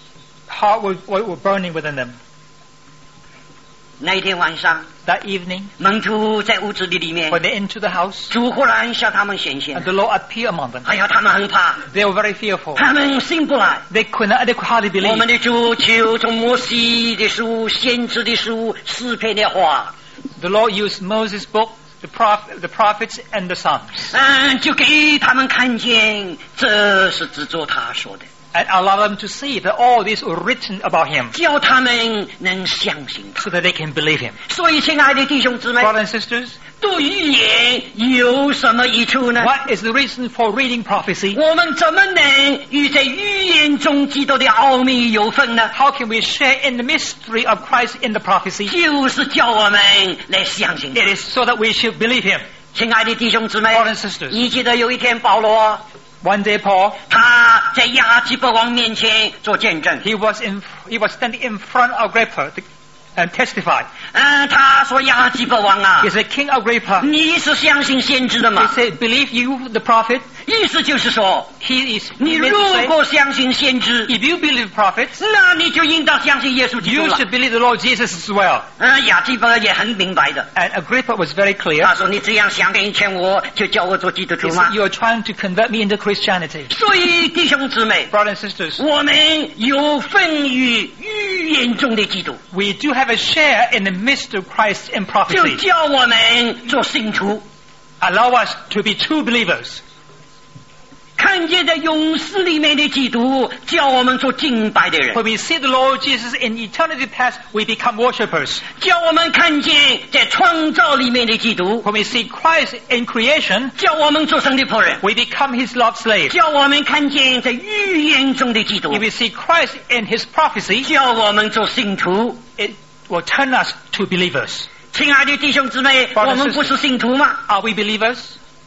heart were, were, were burning within them. 那一天晚上， That evening, 门徒在屋子里里面， when they entered the house, 主忽然向他们显 and 现， the Lord appeared among them, 哎呀，他们很怕， they were very fearful. 他们信不来。 They could not, they could hardly 我们 believe. 的主就从摩西的书、先知的书、诗篇的话， The Lord used Moses' book, the, proph- the prophets, and the Psalms, 嗯，就给他们看见，这是指着他说的， and allowed them to see that all these were written about him, 叫他们能相信他。 so that they can believe him. 所以，亲爱的弟兄姊妹， Brothers and sisters, 读预言有什么益处呢？ what is the reason for reading prophecy? 我们怎么能与在预言中基督的奥秘有份呢？ How can we share in the mystery of Christ in the prophecy? 就是叫我们来相信他。 It is so that we should believe him. 亲爱的弟兄姊妹 Brothers and，sisters, 你记得有一天保罗 one day Paul, 他在亚基伯王面前做见证， he was in, he was standing in front of Agrippa to, and testified. 嗯，他说亚基伯王啊 He，said, King Agrippa, 你是相信先知的 he 吗？ said, believe you, the prophet? 意思就是说， He is, 你 he meant 如 to say, 果相信先知， if you believe prophets, 那你就应当相信耶稣基督 you 了。 should believe the Lord Jesus as well. 嗯，亚基伯也很明白的， And Agrippa was very clear. 他说你这样想骗骗我，就叫我做基督 He 徒吗 said,？ you are trying to convert me into Christianity. 所以弟兄姊妹， Brothers and sisters, 我们有份于预言中的基督， we do have a share in the mystery of Christ in 就 prophecy. 叫我们做信徒。 Allow us to be true believers. 看见在勇士里面的基督，叫我们做敬拜的人； When we see the Lord Jesus in eternity past, we become worshippers. 叫我们看见在创造里面的基督， When we see Christ in creation, 叫我们做神的仆人； we become His loved slave. 叫我们看见在预言中的基督， If we see Christ in His prophecy, 叫我们做信徒。 it will turn us to believers. 亲爱的弟兄姊妹， Brothers and 我们不是信徒吗？ Are we believers?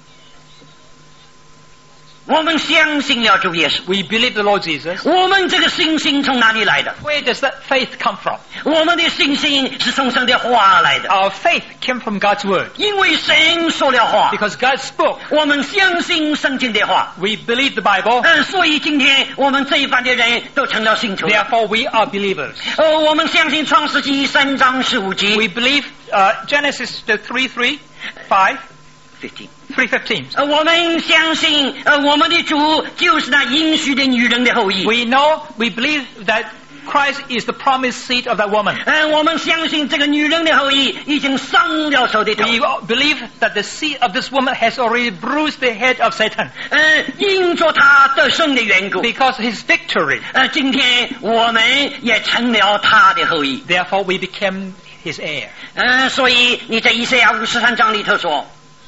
我们相信了主耶稣。 We believe the Lord Jesus. 我们这个信心从哪里来的？ Where does that faith come from? 我们的信心是从神的话来的， Our faith came from God's word. 因为神说了话， Because God spoke, 我们相信圣经的话。 we believe the Bible. 嗯，所以今天我们这一班的人都成了信徒。 Therefore, we are believers. 呃，我们相信创世纪三章十五节 We believe uh, Genesis the three three five ，fifteen。 three fifteen. 呃，我们相信，呃，我们的主就是那应许的女人的后裔。 We know, we believe that Christ is the promised seed of that woman. 嗯，我们相信这个女人的后裔已经伤了手的头。 We believe that the seed of this woman has already bruised the head of Satan. 嗯，因着他得胜的缘故。 Because his victory. 呃，今天我们也成了他的后裔。 Therefore we became his heir. 嗯，所以你在以赛亚五十三章里头说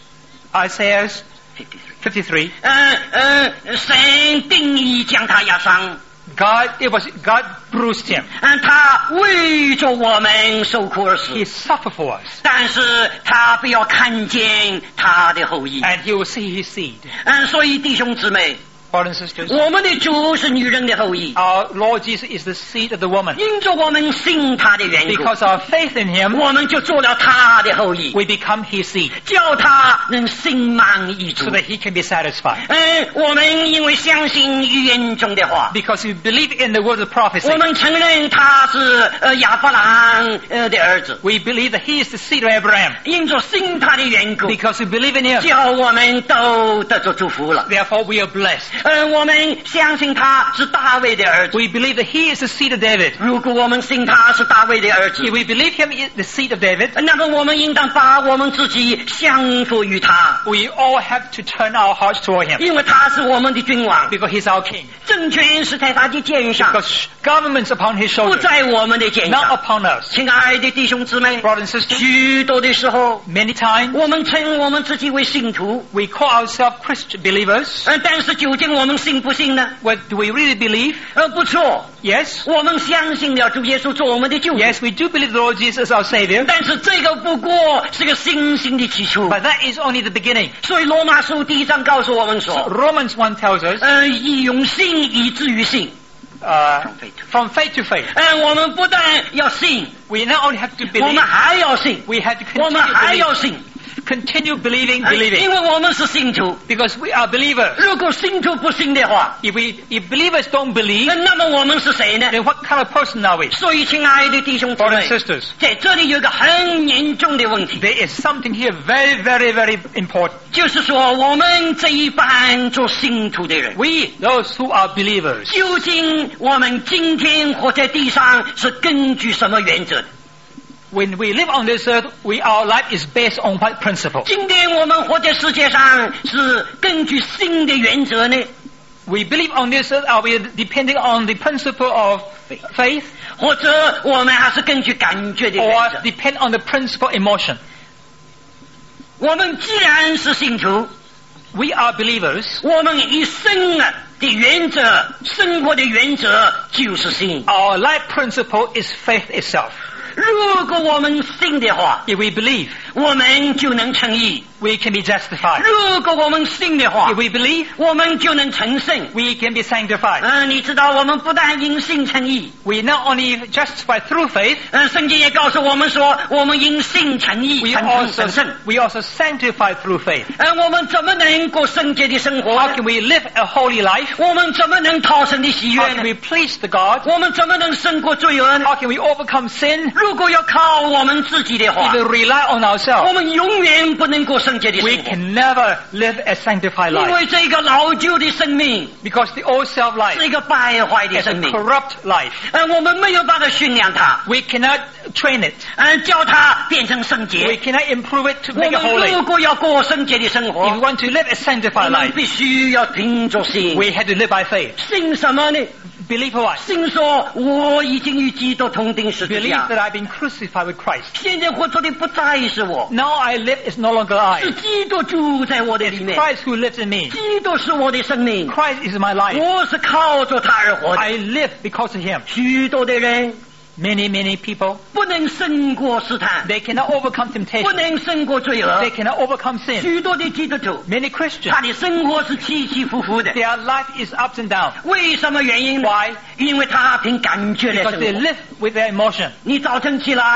Isaiah fifty-three. 嗯嗯，神定义将他压伤。 God, it was God bruised him. 嗯，他为着我们受苦而死。 He suffered for us. 但是他不要看见他的后裔。 And he will see his seed. 嗯，所以弟兄姊妹， Brothers and sisters, 我们的主是女人的后裔， our Lord Jesus is the seed of the woman. 因着我们信他的缘故， Because of faith in him, 我们就做了他的后裔， we become his seed. 叫他能心满意足 So。that he can be satisfied. 嗯，我们因为相信预言中的话， Because we believe in the word of prophecy. 我们承认他是呃亚伯拉罕呃的儿子， We believe that he is the seed of Abraham. 因着信他的缘故， Because we believe in him. 叫我们都得着祝福了。 Therefore we are blessed. 呃，我们相信他是大卫的儿子。 We believe that he is the seed of David. 如果我们信他是大卫的儿子， If we believe him is the seed of David, 那么我们应当把我们自己降服于他， we all have to turn our hearts toward him. 因为他是我们的君王， Because he's our king. 政权是在他的肩上， Because government's upon his 不 shoulders, 在我们的肩 not 上。 upon us. 亲爱的弟兄姊妹， Brothers and sisters, 许多的时候， many times 我们称我们自己为信徒， we call ourselves Christian believers. 呃，但是究竟我们信不信呢？ What do we really believe? 呃，不错， Yes. 我们相信了主耶稣做我们的救主， Yes, we do believe the Lord Jesus is our Savior. 但是这个不过是个信心的起初。 But that is only the beginning. 所以罗马书第一章告诉我们 So 说， Romans one tells us, 呃，以用信以至于信。 uh, from faith to faith. 呃，我们不但要信， We not only have to 我 believe, 们还要信， we have to 我们 continue 还要 believing. 信， Continue believing, 呃 believing. 因为我们是信徒。 Because we are believers. 如果信徒不信的话， If we, if believers don't believe, 呃那么我们是谁呢？ then what kind of person are we? 所以，亲爱的弟兄姊 Brothers 妹 and，sisters, 在这里有一个很严重的问题， there is something here very, very, very important. 就是说，我们这一班做信徒的人， We, those who are believers, 究竟我们今天活在地上是根据什么原则的？ when we live on this earth, we, our life is based on what principle? 今天我们活在世界上是根据新的原则呢， We believe on this earth, are we depending on the principle of faith, 或者我们还是根据感觉的原 or 则？ depend on the principle emotion? 我们既然是信徒， We are believers. 我们一生啊的原则，生活的原则就是信。 Our life principle is faith itself. 如果我们信的话， If we believe, 我们就能称义； we can be justified. 如果我们信的话 If，we believe, 我们就能成圣。 we can be sanctified. 嗯、你知道，我们不但因信称义， We not only justified through faith, 嗯、圣经也告诉我们说，我们因信称义， we 成成 also 成圣。 we also sanctified through faith. 嗯、我们怎么能过圣洁的生活 How 呢？ can we live a holy life? 我们怎么能讨神的喜 How 悦 can 呢？ we please the God? 我们怎么能胜过罪恶呢？ How can we overcome sin? 如果要靠我们自己的话 If，we rely on 我 ourselves, 们永远不能过圣洁的 we 生活， can never live a sanctified 因 life. 为这个老旧的生命 Because the old self 是 life 一个败坏的 is a 生命， corrupt life. 嗯、我们没有办法训练它， We cannot train it. 嗯、叫它变成圣 We 洁。 cannot improve it to 我 make it 们 holy. 如果要过圣洁的生 If we 活， want to live a 我 sanctified 们 life, 必须要凭着信。 we have to live by faith. 信什么呢？ Believe what? 信说我已经与基督同定十字 Believe 架， that I've been crucified with Christ. 现在活着的不再是我， Now I live is no longer 是 I. 基督住在我的里 It's 面， Christ who lives in me. 基督是我的生命， Christ is my life. 我是靠着他而活的。 I live because of Him. 许多的人 Many, many people, 不能胜过试探， they cannot overcome 不 temptation. 能胜过罪恶 They。cannot overcome sin. 许多的基督徒， Many Christians, 他的生活是起起伏伏的。 their life is ups and downs. 为什么原因呢？ Why? 因为他凭感觉来 Because 生 they 活。 live with their emotion. 你早晨起来，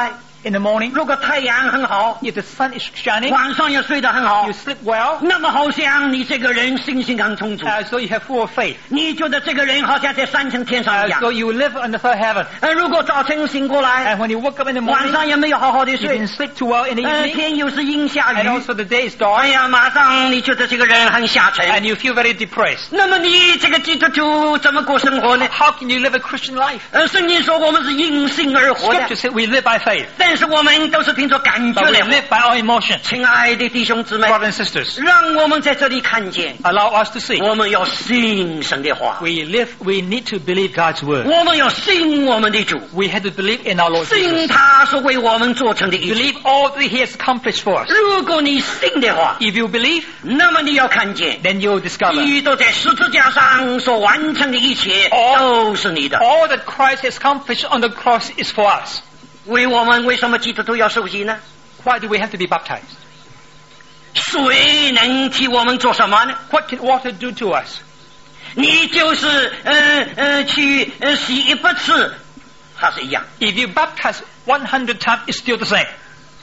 In the morning, 如果太阳很好， if the sun is shining, 晚上也睡得很好 you，sleep well, 那么好像你这个人信心很充足， as though you have full of faith, 你觉得这个人好像在三层天上一 as 样。 though you live on the third heaven. 呃，如果早晨醒过来， And when you woke up in the 晚 morning, 上也没有好好的 you 睡， didn't sleep too well in the 呃， evening, 天又是阴下 and 雨， also the day is 哎 dark, 呀，马上你觉得这个人很下沉。 and you feel very depressed. 那么你这个基督徒怎么过生活呢？ How can you live a Christian life? 呃，圣经说我们是因信而活的， Scripture said we live by faith, 但是我们都是凭着感觉 but we 来活。 live by our emotions. 亲爱的弟兄姊妹， Brothers and sisters, 让我们在这里看见， allow us to see. 我们要信神的话， We live, we need to believe God's word. 我们要信我们的主， We have to believe in our Lord 信 Jesus. 他所为我们做成的一切。 Believe all that He has accomplished for us. 如果你信的话， If you believe, 那么你要看见， then you'll discover 基督在十字架上所完成的一切哦都是你的。 all that Christ has accomplished on the cross is for us. 为我们为什么基督徒要受洗呢？ Why do we have to be baptized? 水能替我们做什么呢？ What can water do to us? 你就是呃呃去呃洗一百次，还是一样。 If you baptize one hundred times, it's still the same.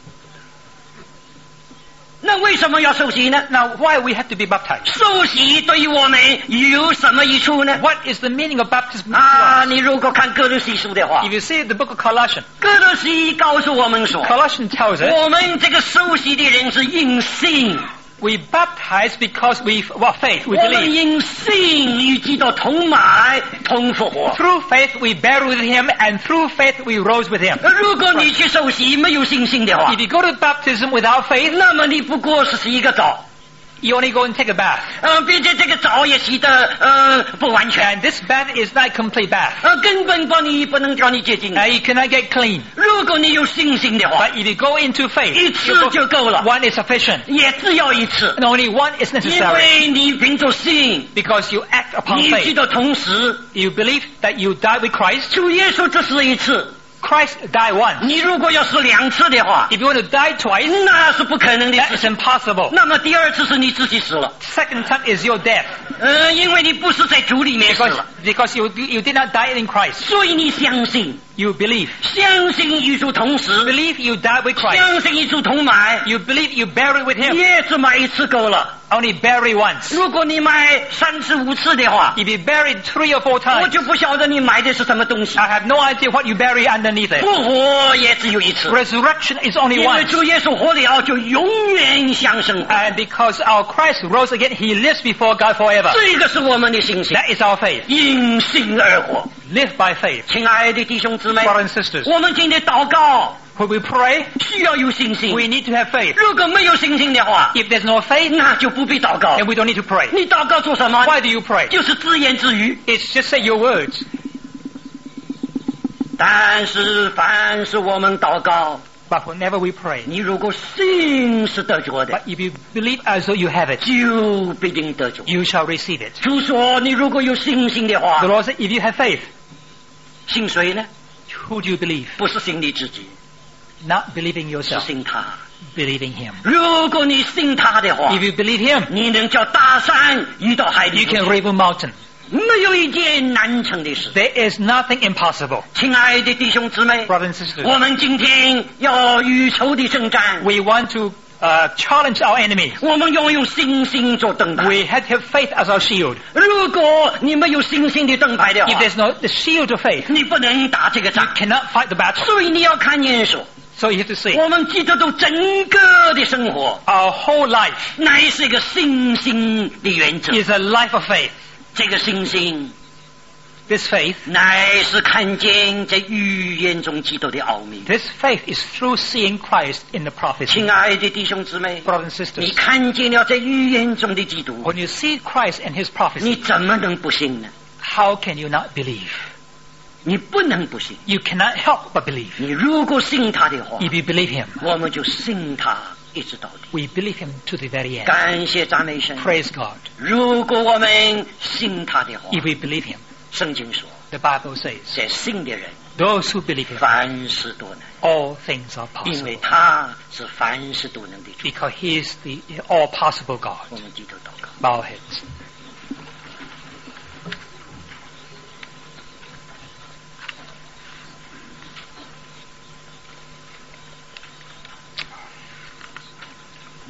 那为什么要受洗呢？ Now, why we have to be baptized? 受洗对于我们有什么益处呢？ What is the meaning of baptism to 啊， us? 你如果看哥罗西书的话 If，you see the book of Colossians, 哥罗西告诉我们说， Colossians tells us 我们这个受洗的人是因信， we baptize because we, well, faith, we 我们 believe. 因信与基督同埋同复活。 Through faith, we bear with Him, and through faith, we rose with Him. 如果你去受洗没有信心的话 If，you go to baptism without faith, 那么你不过是洗一个澡， you only go and take a bath. 呃，并且这个澡也洗得呃不完全， And this bath is not a complete bath. 呃，根本把你不能叫你洁净。 Now, you cannot get clean. 如果你有信心的话， But if you go into faith, 一次 you go- 就够了， one is sufficient. 也只要一次， And only one is 因 necessary. 为你凭着信， Because you act upon 你记 faith. 得同时， You believe that you died with Christ. 主耶稣只死一次， Christ died once. 你如果要死两次的话， If you want to die twice, 那是不可能的 that 事 is 情。 impossible. 那么第二次是你自己死了， Second time is your death. 呃，因为你不是在主里面死 Because, 了， because you, you did not die in Christ. 所以你相信， You believe. 相信与主同时， Believe you died with Christ. 相信与主同埋， You believe you buried with Him. 也只买一次够了。 Only bury once. 如果你买三次五次的话， If you buried three or four 我 times, 就不晓得你买的是什么东西。 I have no idea what you bury underneath it. 复活也只有一次， Resurrection is only 因为 once. 主耶稣活了就永远享生活。 And because our Christ rose again, He lives before God forever. 这个是我们的信心， That is our faith. 因信而活。 Live by faith. 亲爱的弟兄姊妹， Brothers and sisters, 我们今天祷告 when we pray, 需要有信心。 we need to have faith. 如果没有信心的话， If there's no faith, 那就不必祷告 then。we don't need to pray. 你祷告做什么？ Why do you pray? 就是自言自语。 It's just say your words. 但是凡是我们祷告， But whenever we pray, 你如果信是得着的 but，if you believe as though you have it, 就必定得着。 you shall receive it. 主说，你如果有信心的话 The，Lord said, if you have faith, 信谁呢？ who do you believe? 不是信你自己， Not believing 是 yourself, 信他。 believing Him. 如果你信他的话 If，you believe Him, 你能叫大山移到海里 you can 去， remove mountain. 没有一件难成的事。 There is nothing impossible. 亲爱的弟兄姊妹， Brothers and sisters, 我们今天要与仇敌征战， we want to uh, challenge our enemies. 我们要用信心做盾牌。 We have to have faith as our shield. 如果你没有信心的盾牌的 If 话， there's no the shield of faith, 你不能打这个 you 仗。 cannot fight the battle. 所以你要看见说， So you have to see, 我们基督徒整个的生活， our whole life 乃是一个信心的原则。 is a life of faith. 这个信心 This faith, 乃是看見在預言中基督的奧秘。 this faith is through seeing Christ in the prophecy. 親愛的弟兄姊妹， Brothers and 你 sisters, 看見了在預言中的基督， when you see Christ and His 你 prophecy, 怎麼能不信呢？ how can you not believe? 你不能不信。 You cannot help but believe. 你如果信他的話， If you believe Him, 我們就信他一直到底。 we believe Him to the very end. 感謝讚美神。 Praise God. 如果我們信他的話， If we believe Him, 聖經說， the Bible says, 在信的人 those who believe Him, 凡事都能， all things are 因為 possible. 他是凡事都能的主。 Because He is the all-possible 我 God. 們低頭禱告。 Bow our heads.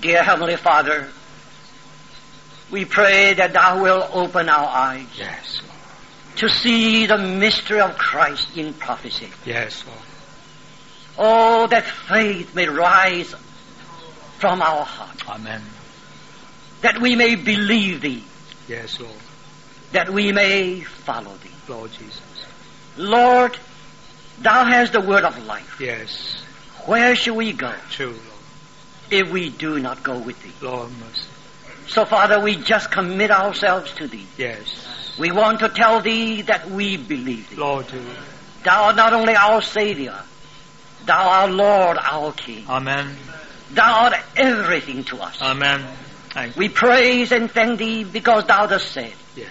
Dear Heavenly Father, we pray that Thou wilt open our eyes. Yes, Lord. To see the mystery of Christ in prophecy. Yes, Lord. Oh, that faith may rise from our heart. Amen. That we may believe Thee. Yes, Lord. That we may follow Thee. Lord Jesus. Lord, Thou hast the word of life. Yes. Where shall we go? True, Lord. If we do not go with Thee? Lord mercy. So, Father, we just commit ourselves to Thee. Yes. We want to tell Thee that we believe Thee. Lord, do. Thou art not only our Savior, Thou art Lord, our King. Amen. Thou art everything to us. Amen. Thank we praise and thank Thee because Thou dost say, yes,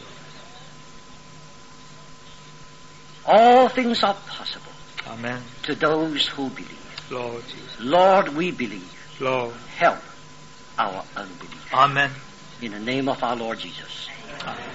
all things are possible. Amen. To those who believe. Lord Jesus. Lord, we believe. Lord. Help our unbelief. Amen. In the name of our Lord Jesus. Amen.